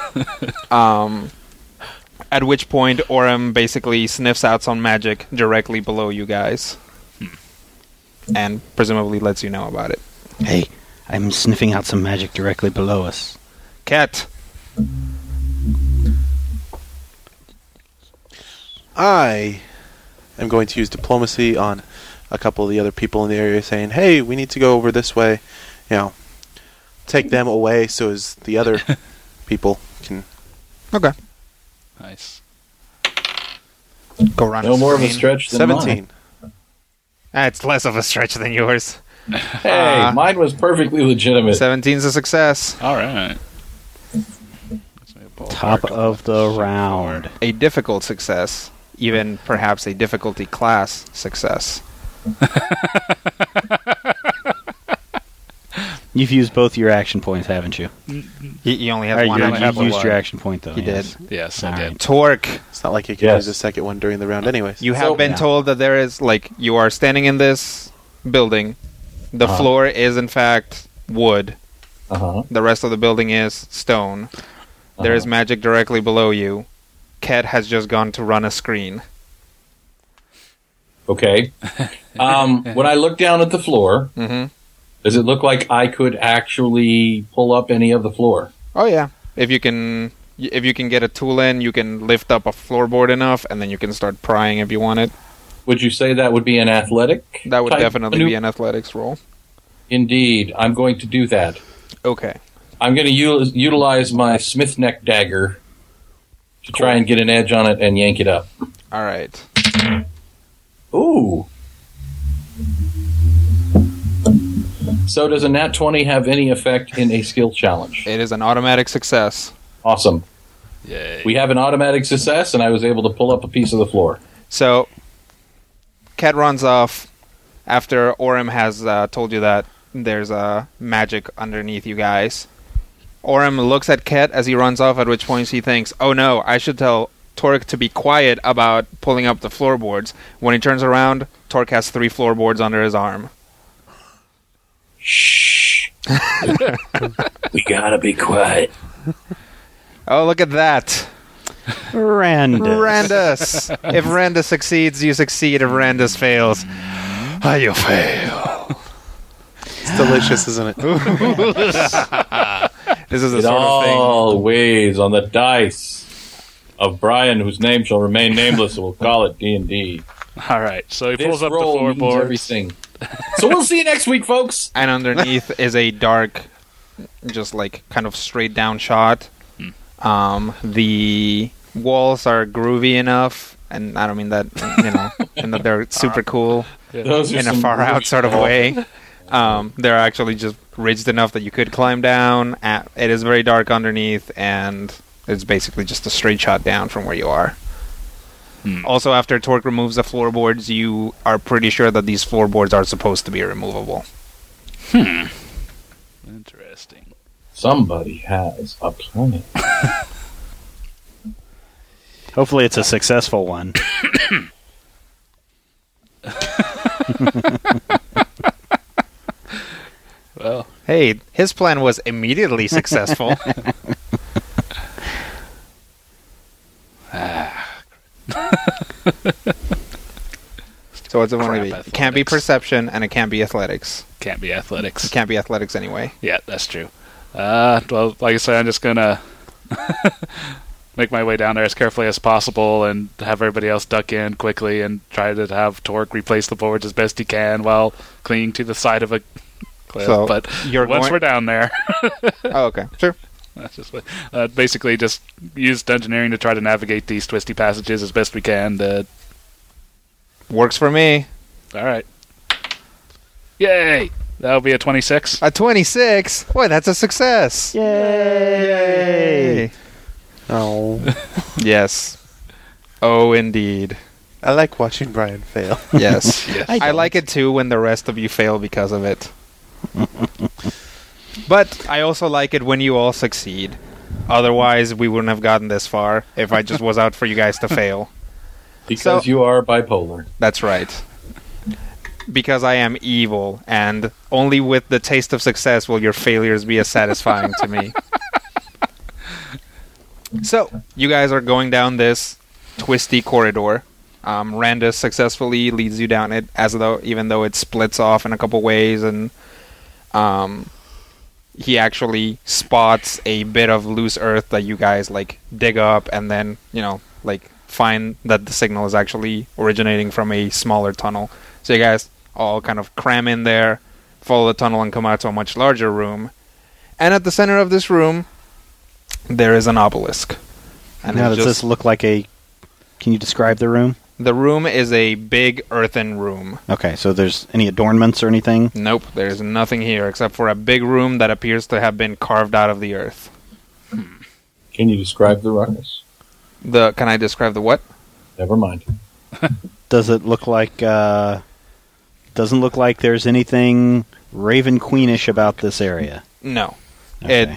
At which point Orem basically sniffs out some magic directly below you guys. And presumably lets you know about it. Hey, I'm sniffing out some magic directly below us. Cat. I am going to use diplomacy on a couple of the other people in the area, saying, "Hey, we need to go over this way." Take them away so as the other people can. Okay. Nice. Go run. no more of a stretch than 17. It's less of a stretch than yours. mine. Hey, mine was perfectly legitimate. 17's a success. All right. Top of the round. A difficult success. Even perhaps a difficulty class success. You've used both your action points, haven't you? You only have Or one. you I have used one. your action point, though. You yes. did. Yes, I All did. right. Torque. It's not like you can Yes. use a second one during the round, anyways. You have been yeah. told that there is, you are standing in this building. The floor is, in fact, wood. Uh-huh. The rest of the building is stone. There is magic directly below you. Ket has just gone to run a screen. Okay. When I look down at the floor, Mhm. does it look like I could actually pull up any of the floor? Oh yeah. If you can get a tool in, you can lift up a floorboard enough, and then you can start prying if you want it. Would you say that would be an athletic? That would type definitely maneuver? be an athletics roll. Indeed. I'm going to do that. Okay. I'm going to utilize my smith neck dagger to try and get an edge on it and yank it up. All right. Ooh. So does a nat 20 have any effect in a skill challenge? It is an automatic success. Awesome. Yay. We have an automatic success, and I was able to pull up a piece of the floor. So, Ket runs off after Orem has told you that there's magic underneath you guys. Orem looks at Ket as he runs off, at which point he thinks, "Oh no, I should tell Torque to be quiet about pulling up the floorboards." When he turns around, Torque has 3 floorboards under his arm. Shh. We gotta be quiet. Oh, look at that. Randus. Randus. If Randus succeeds, you succeed. If Randus fails, you fail. delicious, isn't it? This is the It sort of thing. all weighs on the dice of Brian, whose name shall remain nameless, and we'll call it D&D. All right, so he pulls This up the roll means floorboards. everything. So we'll see you next week, folks. And underneath is a dark, just like kind of straight down shot. The walls are groovy enough, and I don't mean that, and that they're super cool Those are in a some far out really sort of cool- way. They're actually just ridged enough that you could climb down. It is very dark underneath, and it's basically just a straight shot down from where you are. Also, after Torque removes the floorboards, you are pretty sure that these floorboards are supposed to be removable. Interesting. Somebody has a plan. Hopefully, it's a successful one. Well, Hey, his plan was immediately successful. So what's it want to be? Crap It can't be athletics. perception, and it can't be athletics. can't be athletics. It can't be athletics anyway. Yeah, that's true. Well, like I said, I'm just gonna make my way down there as carefully as possible and have everybody else duck in quickly and try to have Torque replace the boards as best he can while clinging to the side of a cliff. So, but you're once going- we're down there, Oh, okay. Sure. that's just basically just use dungeoneering to try to navigate these twisty passages as best we can. Works for me. All right. Yay! That'll be a 26. A 26? Boy, that's a success. Yay! Oh, Yes. Oh, indeed. I like watching Brian fail. Yes. Yes. I like it too when the rest of you fail because of it. But I also like it when you all succeed. Otherwise, we wouldn't have gotten this far if I just was out for you guys to fail. Because So- you are bipolar. That's right. Because I am evil, and only with the taste of success will your failures be as satisfying to me. So, you guys are going down this twisty corridor. Randus successfully leads you down it, even though it splits off in a couple ways, and he actually spots a bit of loose earth that you guys dig up, and then find that the signal is actually originating from a smaller tunnel. So you guys all kind of cram in there, follow the tunnel, and come out to a much larger room. And at the center of this room, there is an obelisk. And Now, it's does just- this look like a... Can you describe the room? the room is a big earthen room. Okay, so there's any adornments or anything? Nope, there's nothing here except for a big room that appears to have been carved out of the earth. Can you describe the ruckus? Can I describe the what? Never mind. Does it look like... doesn't look like there's anything Raven Queenish about this area? No. Okay.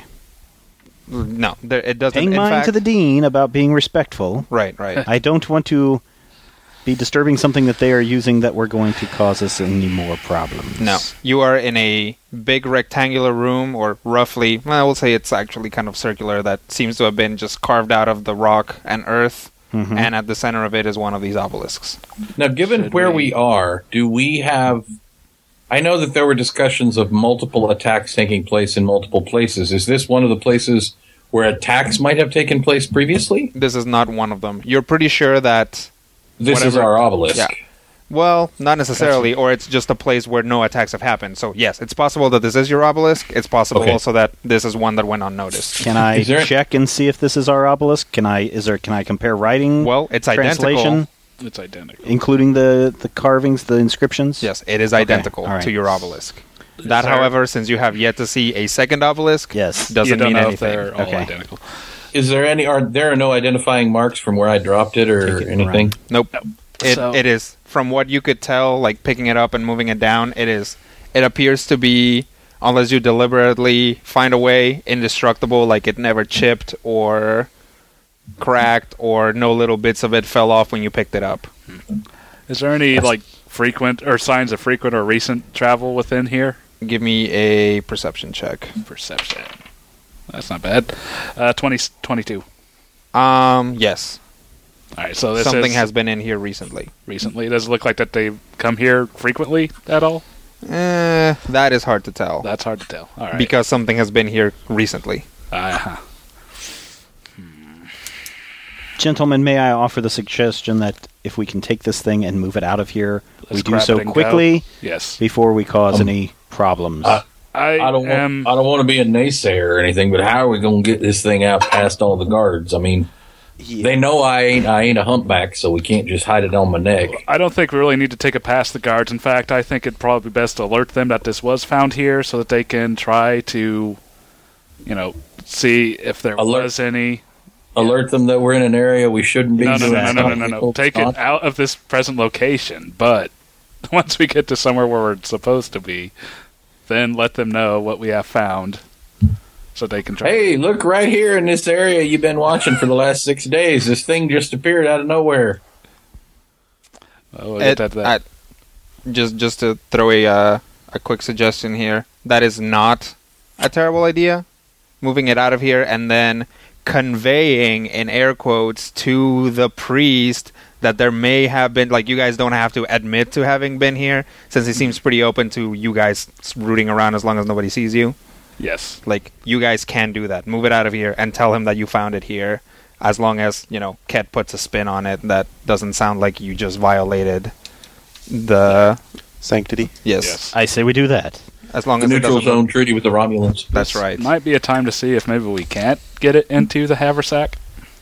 It doesn't. Paying in mind fact, to the Dean about being respectful. Right. I don't want to be disturbing something that they are using that we're going to cause us any more problems. No. You are in a big rectangular room, or roughly, I will say it's actually kind of circular, that seems to have been just carved out of the rock and earth, Mhm. and at the center of it is one of these obelisks. Now, given Should where we- we are, do we have... I know that there were discussions of multiple attacks taking place in multiple places. Is this one of the places where attacks might have taken place previously? This is not one of them. You're pretty sure that, This is Whatever- our obelisk. Yeah. well, not necessarily, or it's just a place where no attacks have happened. So yes, it's possible that this is your obelisk. It's possible Okay. also that this is one that went unnoticed. Can I Is there- check and see if this is our obelisk? Can I compare writing? Well, it's identical. translation, It's identical. including the carvings, the inscriptions? Yes, it is identical all right. to your obelisk. That, there- however, since you have yet to see a second obelisk, Yes. doesn't you don't mean know anything. if they're all Okay. identical. Is there any? Are there no identifying marks from where I dropped it or Take it anything? Nope. So- It is, from what you could tell, picking it up and moving it down, it appears to be, unless you deliberately find a way, indestructible, it never chipped or cracked, or no little bits of it fell off when you picked it up. Is there any frequent or signs of frequent or recent travel within here? Give me a perception check. Perception. That's not bad. 22. Yes. All right, so Something has been in here recently. recently. Does it look like that they come here frequently at all? That is hard to tell. That's hard to tell. All right. Because something has been here recently. Gentlemen, may I offer the suggestion that if we can take this thing and move it out of here, we do grab so it and quickly go. Yes. before we cause any problems. I don't want to be a naysayer or anything, but how are we going to get this thing out past all the guards? I mean, they know I ain't a humpback, so we can't just hide it on my neck. I don't think we really need to take it past the guards. In fact, I think it'd probably be best to alert them that this was found here so that they can try to, see if there was any. Alert them that we're in an area we shouldn't be. No. Take it out of this present location, but once we get to somewhere where we're supposed to be, then let them know what we have found so they can try. Hey, look right here in this area you've been watching for the last 6 days. This thing just appeared out of nowhere. Just to throw a quick suggestion here, that is not a terrible idea. Moving it out of here and then conveying, in air quotes, to the priest that there may have been, like, you guys don't have to admit to having been here, since he seems pretty open to you guys rooting around as long as nobody sees you. Yes. Like, you guys can do that. Move it out of here and tell him that you found it here, as long as, Ket puts a spin on it that doesn't sound like you just violated the sanctity. Yes. I say we do that. As long The as neutral zone treaty with the Romulans. That's right. Might be a time to see if maybe we can't get it into the haversack.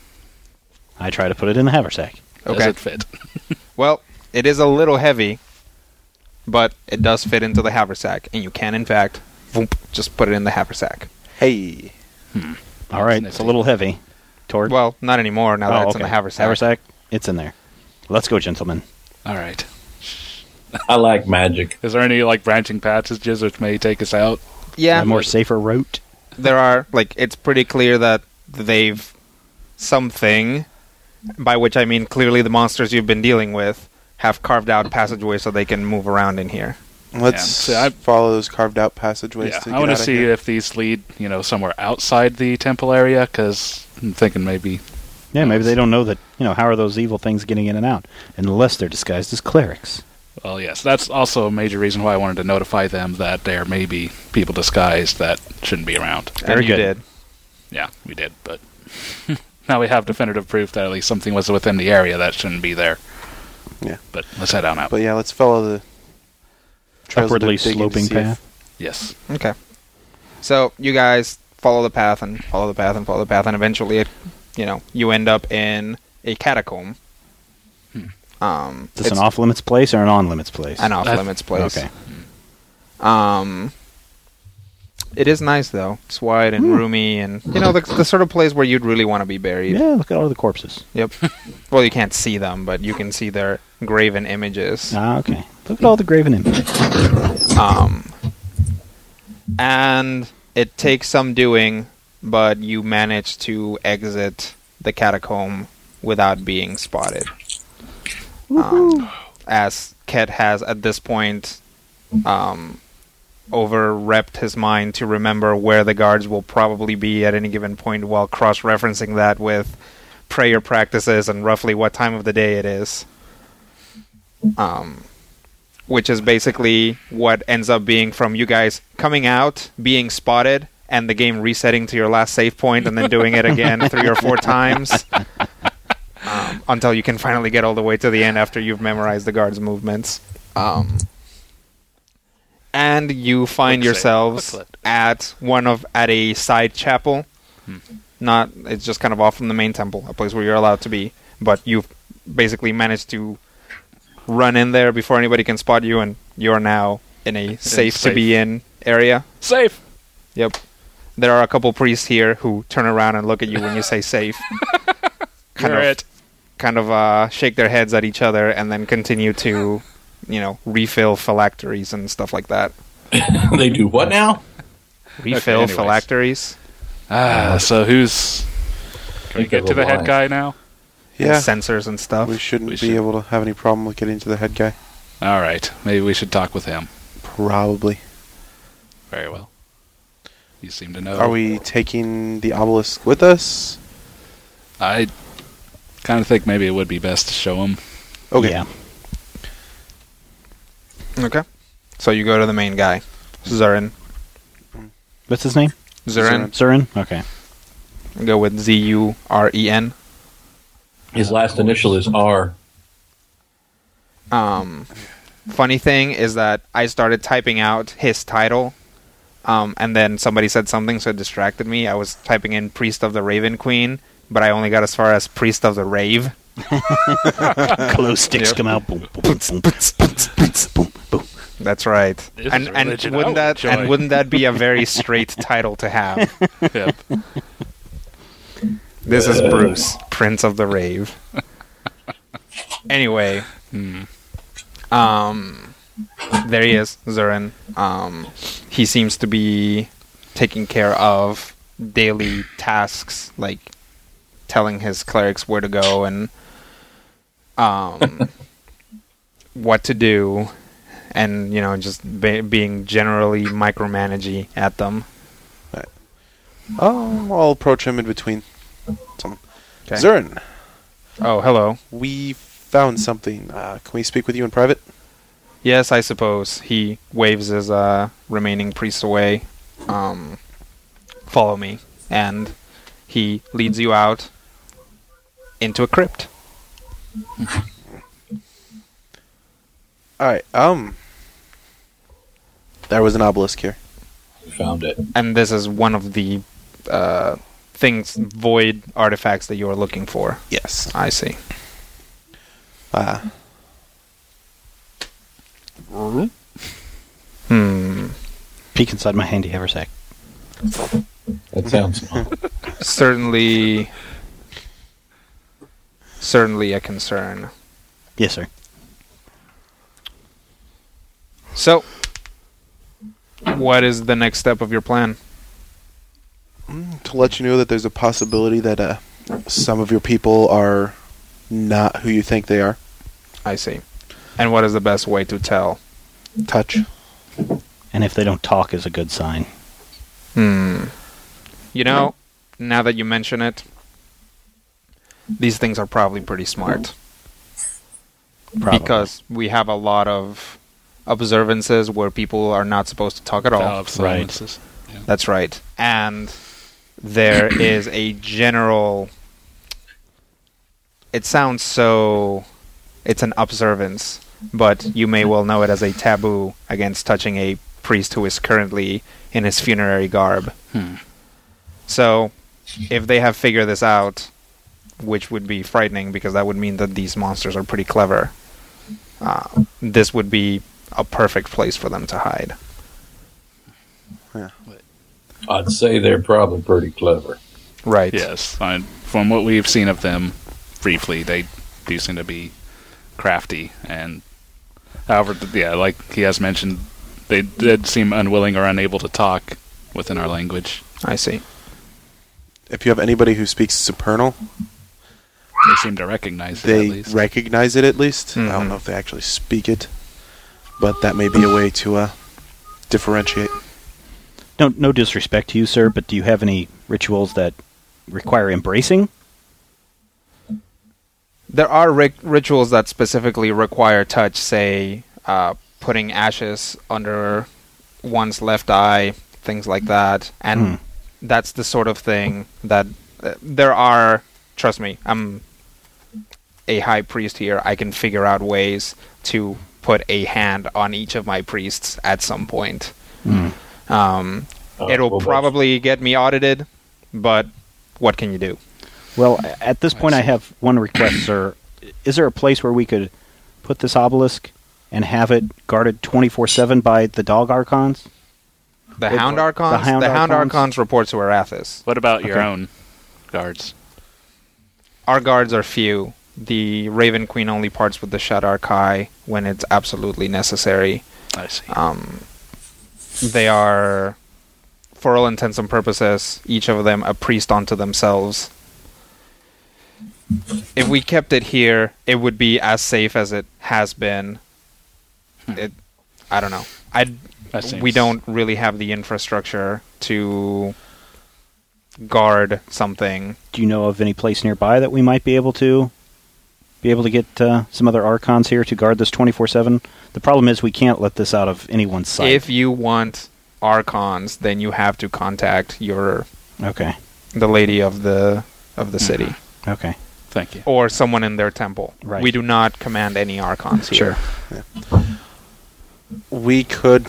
I try to put it in the haversack. Does Okay. it fit? Well, it is a little heavy, but it does fit into the haversack, and you can, in fact, just put it in the haversack. Hey. All right, it's a little heavy. Tord? Well, not anymore now that it's in the okay. haversack. Haversack, it's in there. Let's go, gentlemen. All right. I like magic. Is there any branching passages which may take us out? Yeah, A more safer route. there are. It's pretty clear that they've something, by which I mean clearly the monsters you've been dealing with have carved out passageways so they can move around in here. Let's Yeah, follow those carved out passageways. Yeah, to I get want to out of see here. if these lead, somewhere outside the temple area, because I'm thinking maybe. Yeah, maybe they don't know that, how are those evil things getting in and out? Unless they're disguised as clerics. Well, yes, that's also a major reason why I wanted to notify them that there may be people disguised that shouldn't be around. Very and you good. did. Yeah, we did, but now we have definitive proof that at least something was within the area that shouldn't be there. Yeah. But let's head on out. But yeah, let's follow the trails that Upwardly they're digging to sloping see if- path. Yes. Okay. So you guys follow the path and follow the path and follow the path, and eventually, you end up in a catacomb. Is this an off-limits place or an on-limits place? An off-limits place. Okay. It is nice though. It's wide and roomy, and the sort of place where you'd really want to be buried. Yeah, look at all the corpses. Yep. Well, you can't see them, but you can see their graven images. Ah, okay. Look at all the graven images. And it takes some doing, but you manage to exit the catacomb without being spotted. As Ket has at this point over-repped his mind to remember where the guards will probably be at any given point, while cross-referencing that with prayer practices and roughly what time of the day it is. Which is basically what ends up being from you guys coming out, being spotted, and the game resetting to your last save point, and then doing it again 3 or 4 times. Until you can finally get all the way to the end after you've memorized the guards' movements. And you find yourselves at a side chapel. It's just kind of off from the main temple, a place where you're allowed to be. But you've basically managed to run in there before anybody can spot you, and you're now in a safe to be in area. Safe! Yep. There are a couple priests here who turn around and look at you when you say safe. Kind of shake their heads at each other and then continue to, refill phylacteries and stuff like that. They do what now? Refill anyways. phylacteries. So who's... Can we get to the head guy now? Yeah, Sensors and stuff. we shouldn't We be should. able to have any problem with getting to the head guy. All right. Maybe we should talk with him. Probably. Very well. You seem to know. Are we taking the obelisk with us? I kind of think maybe it would be best to show him. Okay. Yeah. Okay. So you go to the main guy, Zurin. What's his name? Zurin. Zurin? Okay. Go with Zuren. His last initial is R. Funny thing is that I started typing out his title, and then somebody said something, so it distracted me. I was typing in Priest of the Raven Queen, but I only got as far as Priest of the Rave. Glow sticks come out. Boom, boom, boom, boom, boom. That's right. This is And a religion I wouldn't would that enjoy. wouldn't that be a very straight title to have? Yep. This is Bruce, Prince of the Rave. Anyway, there he is, Zurin. He seems to be taking care of daily tasks, like telling his clerics where to go and what to do, and just being generally micromanagey at them. I'll approach him in between. Okay. Zurin, Oh, hello. we found something. Can we speak with you in private? Yes, I suppose. He waves his remaining priest away. Follow me. And he leads you out into a crypt. Alright, there was an obelisk here. We found it. And this is one of the void artifacts that you are looking for. Yes. I see. Peek inside my handy haversack. That sounds small. Certainly a concern. Yes, sir. So, what is the next step of your plan? To let you know that there's a possibility that some of your people are not who you think they are. I see. And what is the best way to tell? Touch. And if they don't talk is a good sign. Now that you mention it, these things are probably pretty smart. Probably. Because we have a lot of observances where people are not supposed to talk at all. Valve silences. Yeah. That's right. And there is a general... It sounds so... It's an observance, but you may well know it as a taboo against touching a priest who is currently in his funerary garb. So, if they have figured this out, which would be frightening because that would mean that these monsters are pretty clever, this would be a perfect place for them to hide. I'd say they're probably pretty clever. Right. Yes. From what we've seen of them briefly, they do seem to be crafty. And however, like he has mentioned, they did seem unwilling or unable to talk within our language. I see. If you have anybody who speaks Supernal, They seem to recognize it, at they least. recognize it at least. I Mhm. don't know if they actually speak it, but that may be a way to differentiate. No disrespect to you, sir, but do you have any rituals that require embracing? There are rituals that specifically require touch, say, putting ashes under one's left eye, things like that. And that's the sort of thing that there are... Trust me, I'm a high priest here. I can figure out ways to put a hand on each of my priests at some point. It'll probably get me audited, but what can you do? Well, at this point I have one request, sir. Is there a place where we could put this obelisk and have it guarded 24/7 by the dog archons? The Hound Archons? The Hound Archons? Archons report to Arathis. What about your Okay. own guards? Our guards are few. The Raven Queen only parts with the Shadar Kai when it's absolutely necessary. I see. They are, for all intents and purposes, each of them a priest unto themselves. If we kept it here, it would be as safe as it has been. I don't know. We don't really have the infrastructure to guard something. Do you know of any place nearby that we might be able to be able to get some other Archons here to guard this 24/7? The problem is we can't let this out of anyone's sight. If you want Archons, then you have to contact the lady of the city. Okay. Thank you. Or someone in their temple. Right. We do not command any Archons here. Sure. Yeah. We could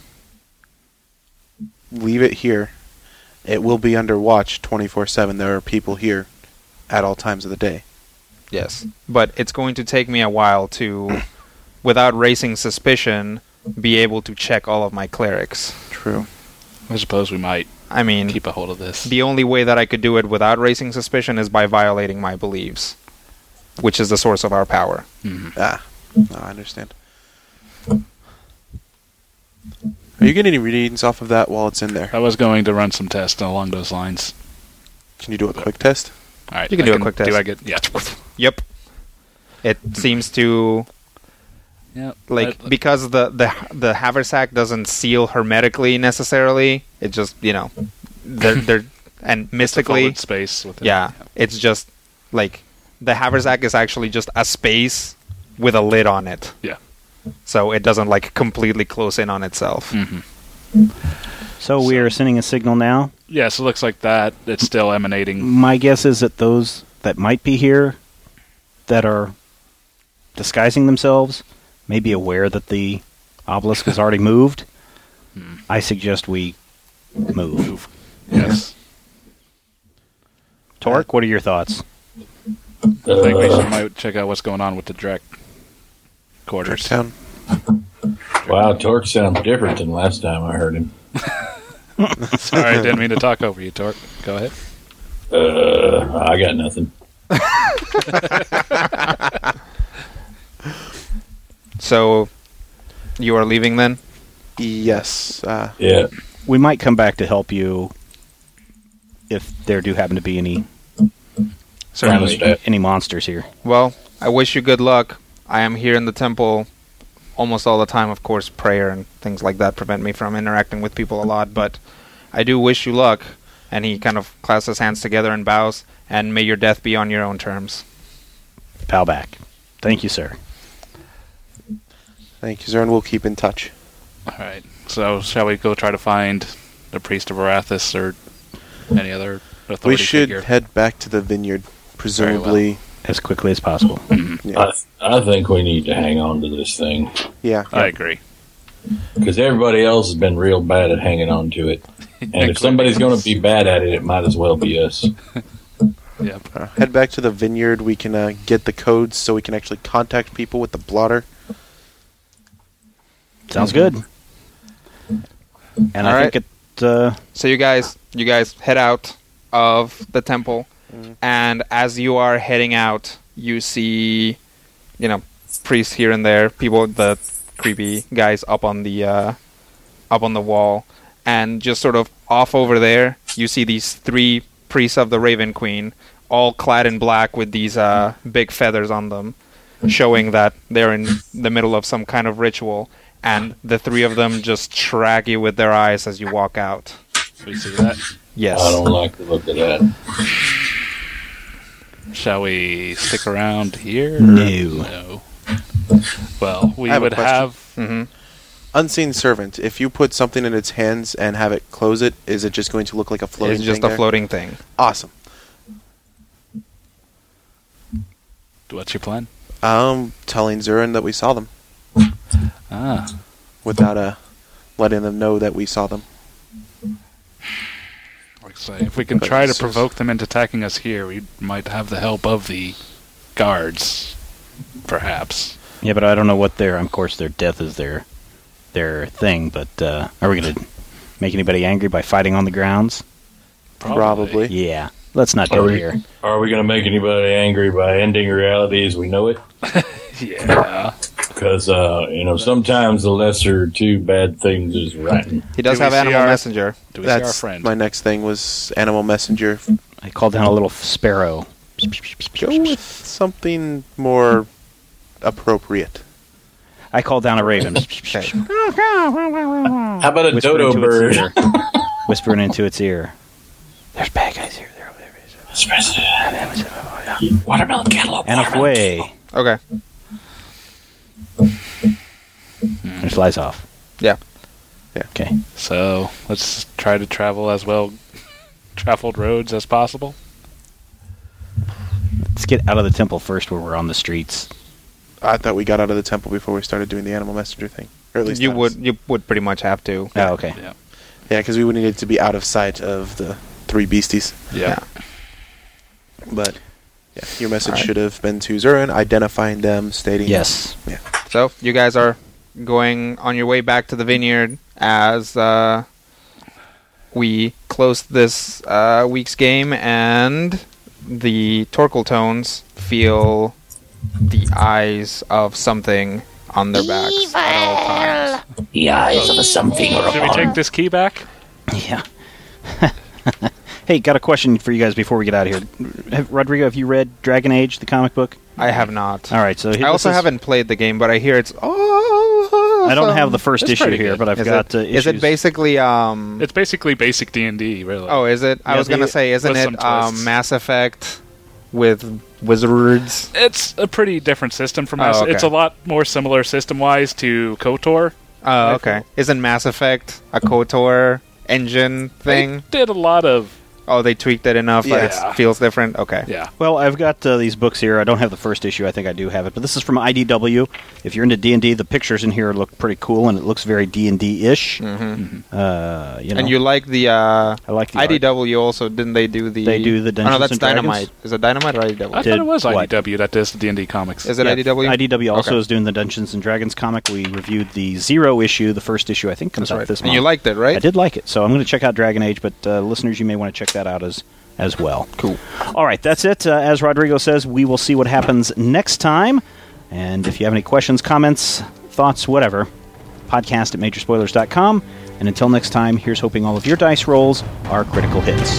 leave it here. It will be under watch 24/7. There are people here at all times of the day. Yes. But it's going to take me a while to, without raising suspicion, be able to check all of my clerics. True. I suppose we might keep a hold of this. The only way that I could do it without raising suspicion is by violating my beliefs, which is the source of our power. Mm-hmm. No, I understand. Are you getting any readings off of that while it's in there? I was going to run some tests along those lines. Can you do a quick test? All right, You can do a quick test. Do I get? Yeah. Yep. It seems to Yeah. because the haversack doesn't seal hermetically necessarily. It just they're and mystically It's a forward space with it. yeah. It's just like the haversack is actually just a space with a lid on it. Yeah. So it doesn't completely close in on itself. Mm-hmm. So we are sending a signal now. Yeah, so it looks like that. It's still emanating. My guess is that those that might be here that are disguising themselves may be aware that the obelisk has already moved. I suggest we move. Yes. Torque, what are your thoughts? I think we might check out what's going on with the Drek quarters. Town. Wow, Torque sounds different than last time I heard him. Sorry, I didn't mean to talk over you, Torque. Go ahead. I got nothing. So you are leaving then? Yes. Yeah. We might come back to help you if there do happen to be Certainly. any monsters here. Well, I wish you good luck. I am here in the temple almost all the time. Of course, prayer and things like that prevent me from interacting with people a lot, but I do wish you luck. And he kind of clasps his hands together and bows, and may your death be on your own terms. Bow back. Thank you, sir. Thank you, sir, and we'll keep in touch. All right. So, shall we go try to find the priest of Arathis or any other authority We should figure? head back to the vineyard, presumably. As quickly as possible. Yeah. I think we need to hang on to this thing Yeah. I agree. because everybody else has been real bad at hanging on to it. And if somebody's going to be bad at it, it might as well be us. Yep. Head back to the vineyard. We can get the codes so we can actually contact people with the blotter. Sounds good. And All I right. think So you guys head out of the temple, and as you are heading out, you see, priests here and there, people, the creepy guys up on the wall, and just sort of off over there, you see these 3 priests of the Raven Queen, all clad in black with these big feathers on them, showing that they're in the middle of some kind of ritual. And the 3 of them just track you with their eyes as you walk out. We see that. Yes. I don't like the look of that. Shall we stick around here? No. Well, we I have a would question. have... Mm-hmm. Unseen servant. If you put something in its hands and have it close it, is it just going to look like a floating It's just thing a there? floating thing. Awesome. What's your plan? Telling Zurin that we saw them Ah. without letting them know that we saw them. Like I say, if we can But try to it's just- provoke them into attacking us here, we might have the help of the guards, perhaps. Yeah, but I don't know what of course, their death is their thing, but are we going to make anybody angry by fighting on the grounds? Probably. Yeah. Let's not Are do it we, here. are we going to make anybody angry by ending reality as we know it? Yeah. Because, sometimes the lesser 2 bad things is right. He does Do we have see Animal our- Messenger. Do we see our That's friend? my next thing was Animal Messenger. I called down a little sparrow. Go with something more appropriate. I called down a raven. Okay. How about a Whispering dodo into its bird? ear. Whispering into its ear. There's bad guys here. They're over there. Watermelon cantaloupe. And away. Okay. It flies off. Yeah. Okay. So let's try to travel as well traveled roads as possible. Let's get out of the temple first where we're on the streets. I thought we got out of the temple before we started doing the animal messenger thing. Or at least You would pretty much have to. Oh, okay. Yeah. Yeah, because we would need to be out of sight of the 3 beasties. Yeah. But yeah, your message All right. should have been to Zurin, identifying them, stating Yes. Yeah. So you guys are going on your way back to the vineyard as we close this week's game, and the Torkel tones feel the eyes of something on their backs at all times. The eyes of a something or a Should we take this key back? Yeah. Hey, got a question for you guys before we get out of here. Rodrigo, have you read Dragon Age, the comic book? I have not. All right, so I also haven't played the game, but I hear it's awesome. I don't have the first It's issue pretty here, good. but I've Is got it, is issues. it basically It's basically basic D&D, really. Oh, is it? I Yeah, was gonna say, isn't with it some twists. Mass Effect with wizards? It's a pretty different system from Oh, Mass. okay. It's a lot more similar system-wise to KOTOR. Oh, okay. Isn't Mass Effect a KOTOR engine thing? They did a lot of... Oh, they tweaked it enough that Yeah. it feels different? Okay. Yeah. Well, I've got these books here. I don't have the first issue. I think I do have it, but this is from IDW. If you're into D&D, the pictures in here look pretty cool, and it looks very D&D-ish. Mm-hmm. And And you like the I like the art. IDW also? Didn't they do the? They do the Oh, no, Dungeons that's and Dragons? Dynamite. Is it Dynamite or IDW? I Did thought it was what? IDW that does the D&D comics. Is it Yeah, IDW? IDW also Okay. is doing the Dungeons and Dragons comic. We reviewed the Zero issue. The first issue, I think, comes That's out right. this And month. you liked it, right? I did like it, so I'm going to check out Dragon Age, but listeners, you may want to check that out as well. Cool. All right, that's it. As Rodrigo says, we will see what happens next time. And if you have any questions, comments, thoughts, whatever, podcast at majorspoilers.com. And until next time, here's hoping all of your dice rolls are critical hits.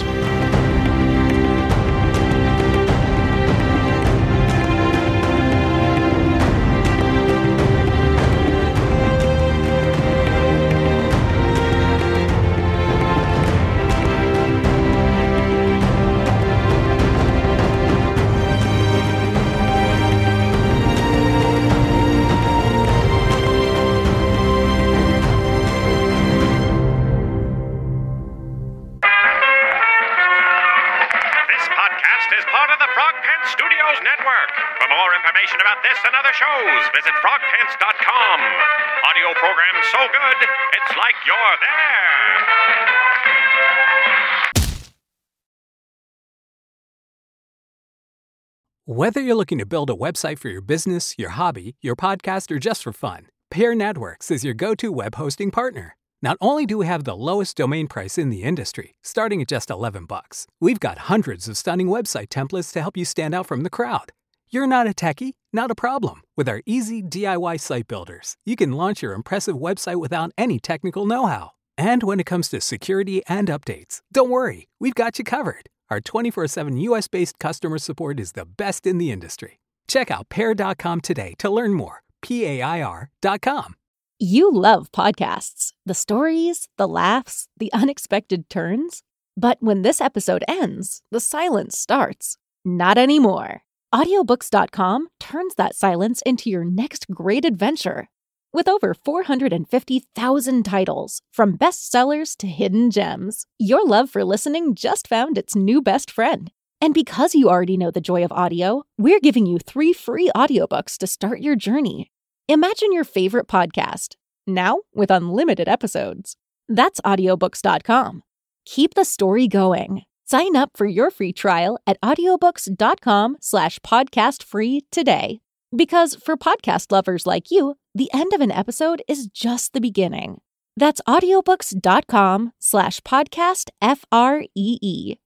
This podcast is part of the Frog Pants Studios Network. For more information about this and other shows, visit frogpants.com. Audio programs so good, it's like you're there. Whether you're looking to build a website for your business, your hobby, your podcast, or just for fun, Pear Networks is your go-to web hosting partner. Not only do we have the lowest domain price in the industry, starting at just $11, we've got hundreds of stunning website templates to help you stand out from the crowd. You're not a techie? Not a problem. With our easy DIY site builders, you can launch your impressive website without any technical know-how. And when it comes to security and updates, don't worry, we've got you covered. Our 24/7 US-based customer support is the best in the industry. Check out Pear.com today to learn more. PAIR.com. You love podcasts, the stories, the laughs, the unexpected turns. But when this episode ends, the silence starts. Not anymore. Audiobooks.com turns that silence into your next great adventure. With over 450,000 titles, from bestsellers to hidden gems, your love for listening just found its new best friend. And because you already know the joy of audio, we're giving you 3 free audiobooks to start your journey. Imagine your favorite podcast, now with unlimited episodes. That's audiobooks.com. Keep the story going. Sign up for your free trial at audiobooks.com/podcastfree today. Because for podcast lovers like you, the end of an episode is just the beginning. That's audiobooks.com/podcastfree.